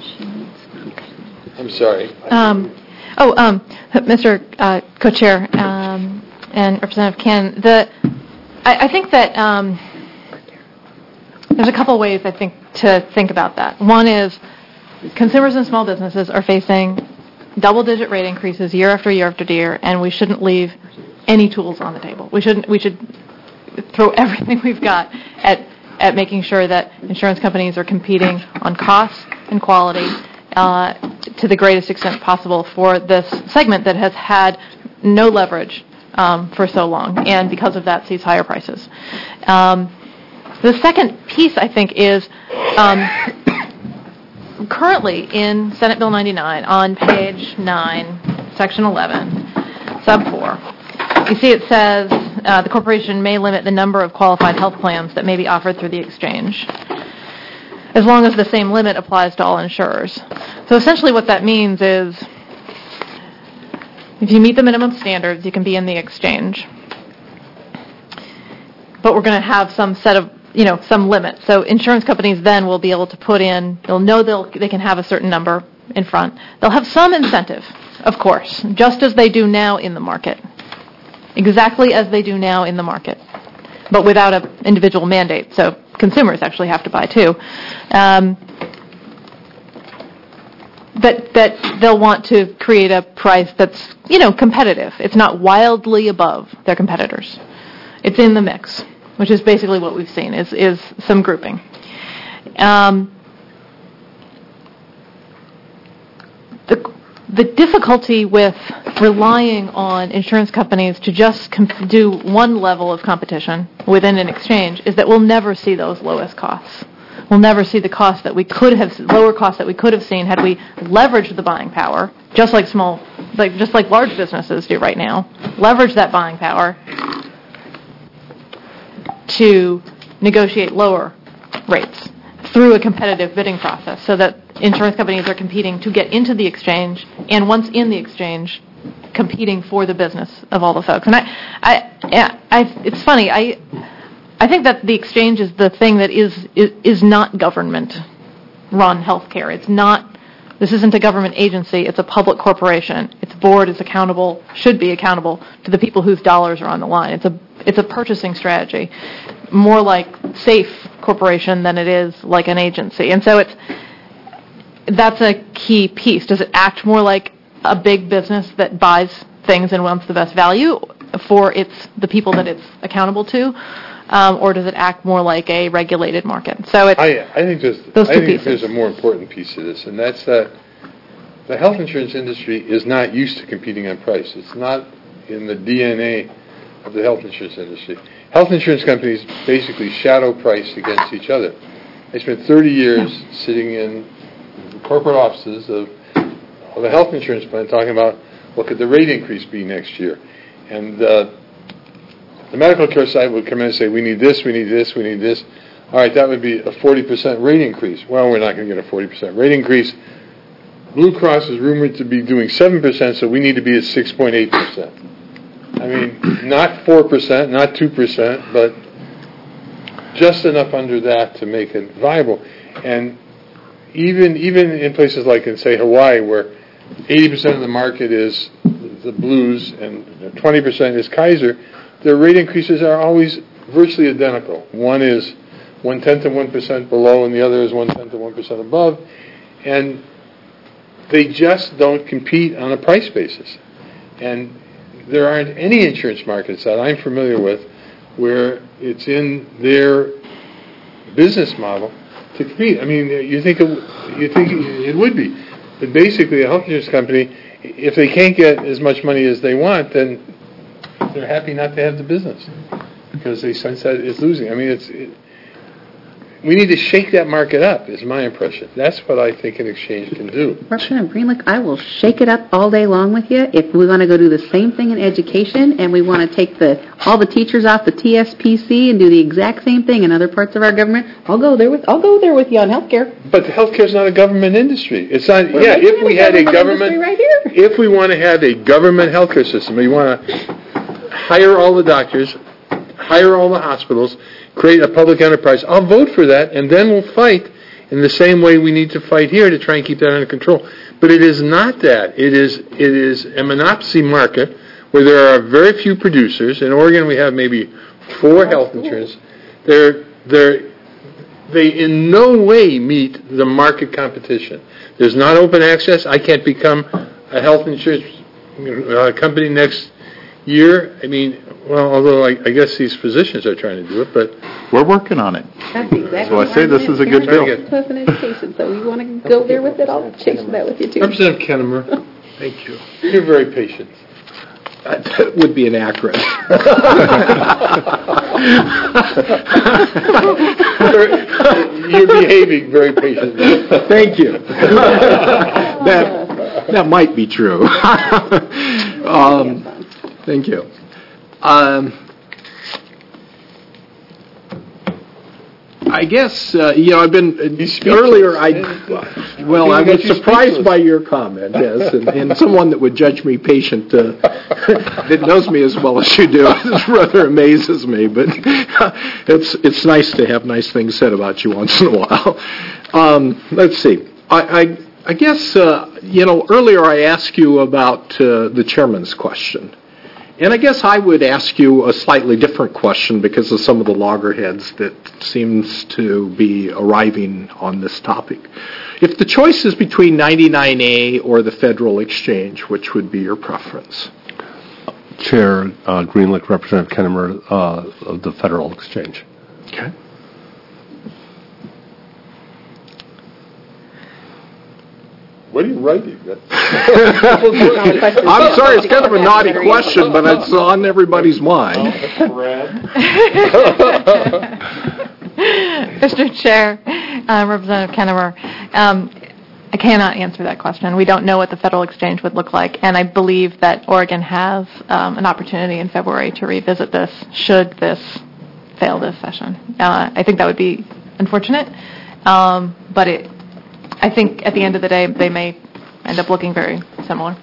I'm sorry. Um, oh, um, Mister Uh, Co-Chair um, and Representative Cannon, the I, I think that um, there's a couple ways I think to think about that. One is consumers and small businesses are facing double-digit rate increases year after year after year, and we shouldn't leave any tools on the table. We shouldn't. We should throw everything we've got at at making sure that insurance companies are competing on cost and quality uh, to the greatest extent possible for this segment that has had no leverage um, for so long, and because of that, sees higher prices. Um, the second piece, I think, is um, currently in Senate Bill ninety-nine, on page nine, section eleven, sub four, you see it says uh, the corporation may limit the number of qualified health plans that may be offered through the exchange, as long as the same limit applies to all insurers. So essentially what that means is if you meet the minimum standards, you can be in the exchange. But we're going to have some set of, you know, some limit. So insurance companies then will be able to put in, they'll know they'll, they can have a certain number in front. They'll have some incentive, of course, just as they do now in the market. Exactly as they do now in the market, but without an individual mandate. So consumers actually have to buy too. Um, that that they'll want to create a price that's, you know, competitive. It's not wildly above their competitors. It's in the mix, which is basically what we've seen, is, is some grouping. Um, the, the difficulty with relying on insurance companies to just com- do one level of competition within an exchange is that we'll never see those lowest costs. We'll never see the cost that we could have, lower costs that we could have seen had we leveraged the buying power, just like small, like just like large businesses do right now. Leverage that buying power to negotiate lower rates through a competitive bidding process, so that insurance companies are competing to get into the exchange, and once in the exchange, competing for the business of all the folks. And I, I, I it's funny. I, I think that the exchange is the thing that is is, is not government-run healthcare. It's not. This isn't a government agency. It's a public corporation. Its board is accountable, should be accountable to the people whose dollars are on the line. It's a it's a purchasing strategy, more like safe corporation than it is like an agency. And so it's that's a key piece. Does it act more like a big business that buys things and wants the best value for its the people that it's accountable to, um, or does it act more like a regulated market? So it's I, I think there's those I two think pieces. there's a more important piece to this, and that's that the health insurance industry is not used to competing on price. It's not in the D N A of the health insurance industry. Health insurance companies basically shadow price against each other. They spent thirty years sitting in corporate offices of, of a health insurance plan talking about what could the rate increase be next year. And uh, the medical care side would come in and say, we need this, we need this, we need this. All right, that would be a forty percent rate increase. Well, we're not going to get a forty percent rate increase. Blue Cross is rumored to be doing seven percent, so we need to be at six point eight percent. I mean, not four percent, not two percent, but just enough under that to make it viable. And even even in places like, in, say, Hawaii, where eighty percent of the market is the Blues and twenty percent is Kaiser, their rate increases are always virtually identical. One is one-tenth of one percent below, and the other is one-tenth of one percent above. And they just don't compete on a price basis. And there aren't any insurance markets that I'm familiar with where it's in their business model to compete. I mean, you think it, you think it would be, but basically, a health insurance company, if they can't get as much money as they want, then they're happy not to have the business because they sense that it's losing. I mean, it's it, we need to shake that market up, is my impression. That's what I think an exchange can do. Representative Greenlick, I will shake it up all day long with you. If we want to go do the same thing in education and we want to take the all the teachers off the T S P C and do the exact same thing in other parts of our government, I'll go there with I'll go there with you on healthcare. But healthcare is not a government industry. It's not. We're yeah, making if it we a had a government government, industry right here. if we want to have a government healthcare system, we want to hire all the doctors, hire all the hospitals, create a public enterprise. I'll vote for that, and then we'll fight in the same way we need to fight here to try and keep that under control. But it is not that. It is it is a monopoly market where there are very few producers. In Oregon, we have maybe four health insurance. They're they're they in no way meet the market competition. There's not open access. I can't become a health insurance uh, company next year. I mean, well, although I, I guess these physicians are trying to do it, but we're working on it. That's exactly So I say this is a good bill. Plus in education, so you want to go there with it, I'll chase that with you too. Representative Kennemer, thank you. You're very patient. That would be inaccurate. You're behaving very patiently. Thank you. That, that might be true. um, thank you. Um, I guess, uh, you know, I've been, earlier, I, well, I was surprised by your comment, yes, and, and someone that would judge me patient, uh, that knows me as well as you do, it rather amazes me, but it's it's nice to have nice things said about you once in a while. Um, let's see. I, I, I guess, uh, you know, earlier I asked you about uh, the chairman's question. And I guess I would ask you a slightly different question because of some of the loggerheads that seems to be arriving on this topic. If the choice is between ninety-nine A or the Federal Exchange, which would be your preference? Chair uh, Greenlick, Representative Kennemer, uh, of the Federal Exchange. Okay. What are you writing? I'm sorry, it's kind of a naughty question, but it's on everybody's mind. Mister Chair, uh, Representative Kennemer, um, I cannot answer that question. We don't know what the Federal Exchange would look like, and I believe that Oregon has um, an opportunity in February to revisit this should this fail this session. Uh, I think that would be unfortunate, um, but it I think at the end of the day, they may end up looking very similar.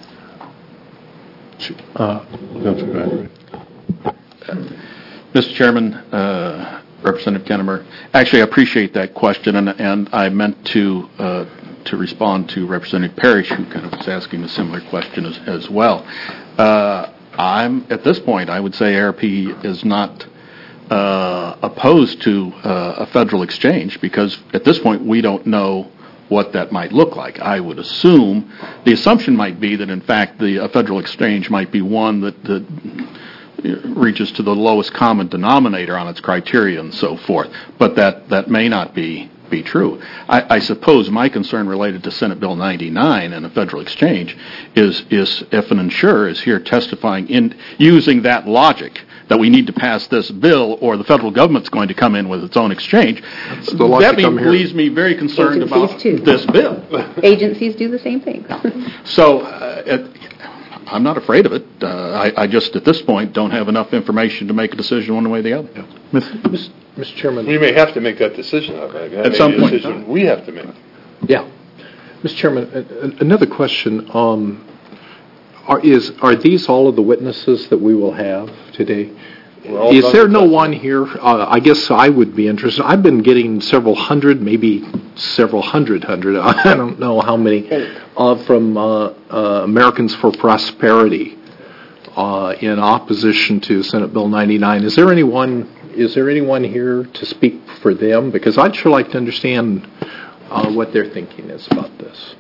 Uh, Mister Chairman, uh, Representative Kennemer, actually I appreciate that question, and, and I meant to uh, to respond to Representative Parrish, who kind of was asking a similar question as, as well. Uh, I'm, at this point, I would say A R P is not uh, opposed to uh, a federal exchange, because at this point we don't know what that might look like. I would assume, the assumption might be that in fact the a federal exchange might be one that, that reaches to the lowest common denominator on its criteria and so forth, but that, that may not be, be true. I, I suppose my concern related to Senate Bill ninety-nine and a federal exchange is, is if an insurer is here testifying in using that logic that we need to pass this bill or the federal government's going to come in with its own exchange, that mean, leaves me very concerned Agencies about too. this bill. Agencies do the same thing. So uh, it, I'm not afraid of it. Uh, I, I just, at this point, don't have enough information to make a decision one way or the other. Yeah. Mister Chairman. We may have to make that decision. At some point. Decision we have to make. Yeah. Mister Chairman, another question. Um, Are, is, are these all of the witnesses that we will have today? Is there no one here? Uh, I guess I would be interested. I've been getting several hundred, maybe several hundred hundred, I don't know how many, uh, from uh, uh, Americans for Prosperity uh, in opposition to Senate Bill ninety-nine. Is there anyone, is there anyone here to speak for them? Because I'd sure like to understand uh, what their thinking is about this.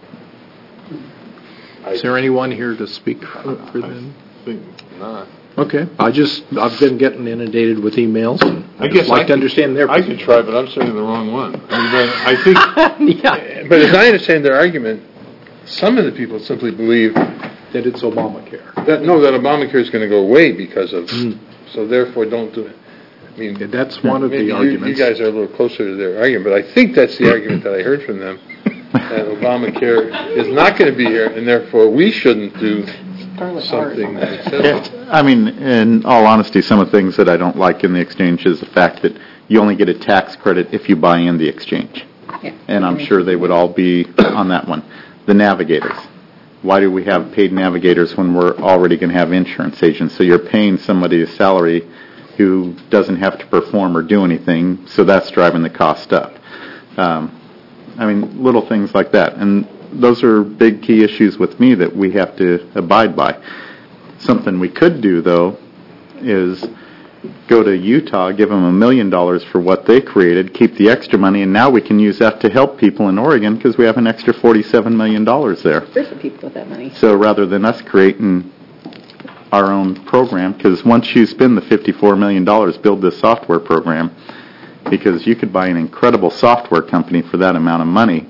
Is there anyone here to speak for, for them? I think not. Okay. I just, I've been getting inundated with emails, and I I'd guess like I to understand their I position. could try, but I'm certainly the wrong one. I mean, but I think, Yeah. but as I understand their argument, some of the people simply believe That it's Obamacare. that, no, that Obamacare is going to go away because of, Mm. so therefore don't do it. I mean, Yeah, that's one of maybe the you- arguments. You guys are a little closer to their argument, but I think that's the argument that I heard from them, that Obamacare is not going to be here, and therefore we shouldn't do something that it says. Yeah, I mean, in all honesty, some of the things that I don't like in the exchange is the fact that you only get a tax credit if you buy in the exchange. Yeah. And I'm sure they would all be on that one. The navigators. Why do we have paid navigators when we're already going to have insurance agents? So you're paying somebody a salary who doesn't have to perform or do anything, so that's driving the cost up. Um, I mean, little things like that. And those are big key issues with me that we have to abide by. Something we could do, though, is go to Utah, give them a million dollars for what they created, keep the extra money, and now we can use that to help people in Oregon because we have an extra forty-seven million dollars there. There's some people with that money. So rather than us creating our own program, because once you spend the fifty-four million dollars, build this software program, because you could buy an incredible software company for that amount of money,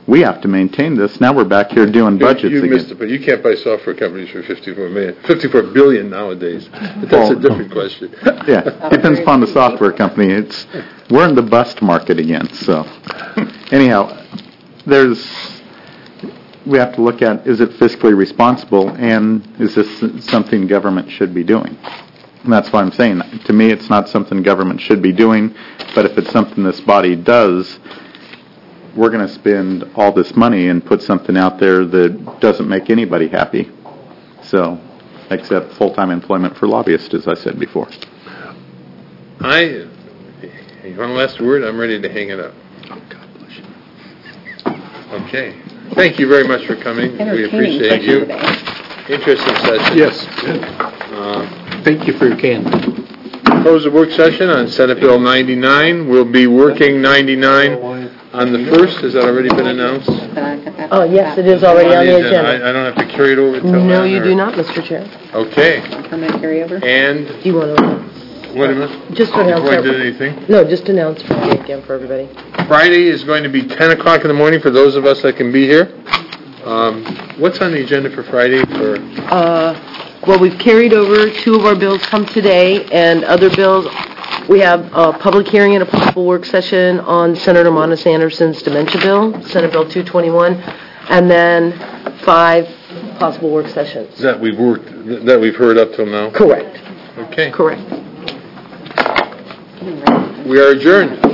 we have to maintain this. Now we're back here doing budgets You again. missed it, but you can't buy software companies for fifty-four million, fifty-four billion nowadays. But that's a Well, different question. Yeah, depends upon the software company. It's, we're in the bust market again, so. Anyhow, there's, we have to look at, is it fiscally responsible, and is this something government should be doing? And that's why I'm saying, to me, it's not something government should be doing, but if it's something this body does, we're going to spend all this money and put something out there that doesn't make anybody happy. So, except full-time employment for lobbyists, as I said before. I, you want a last word? I'm ready to hang it up. Oh, God bless you. Okay. Thank you very much for coming. We Entertaining appreciate session you. today. Interesting session. Yes. Uh, Thank you for your candor. Close the work session on Senate Bill ninety-nine. We'll be working ninety-nine on the first. Has that already been announced? Oh, yes, it is already on the I, agenda. I don't have to carry it over till No, then, you or- do not, Mister Chair. Okay. Permit carryover? And, Do you want to, what am I? just to announce. Before I that- did anything? No, just announce Friday again for everybody. Friday is going to be ten o'clock in the morning for those of us that can be here. Um, what's on the agenda for Friday for, Uh, Well, we've carried over, two of our bills come today, and other bills, we have a public hearing and a possible work session on Senator Monis Anderson's dementia bill, Senate Bill two twenty-one, and then five possible work sessions. that we've worked, that we've heard up till now? Correct, Okay. correct. We are adjourned.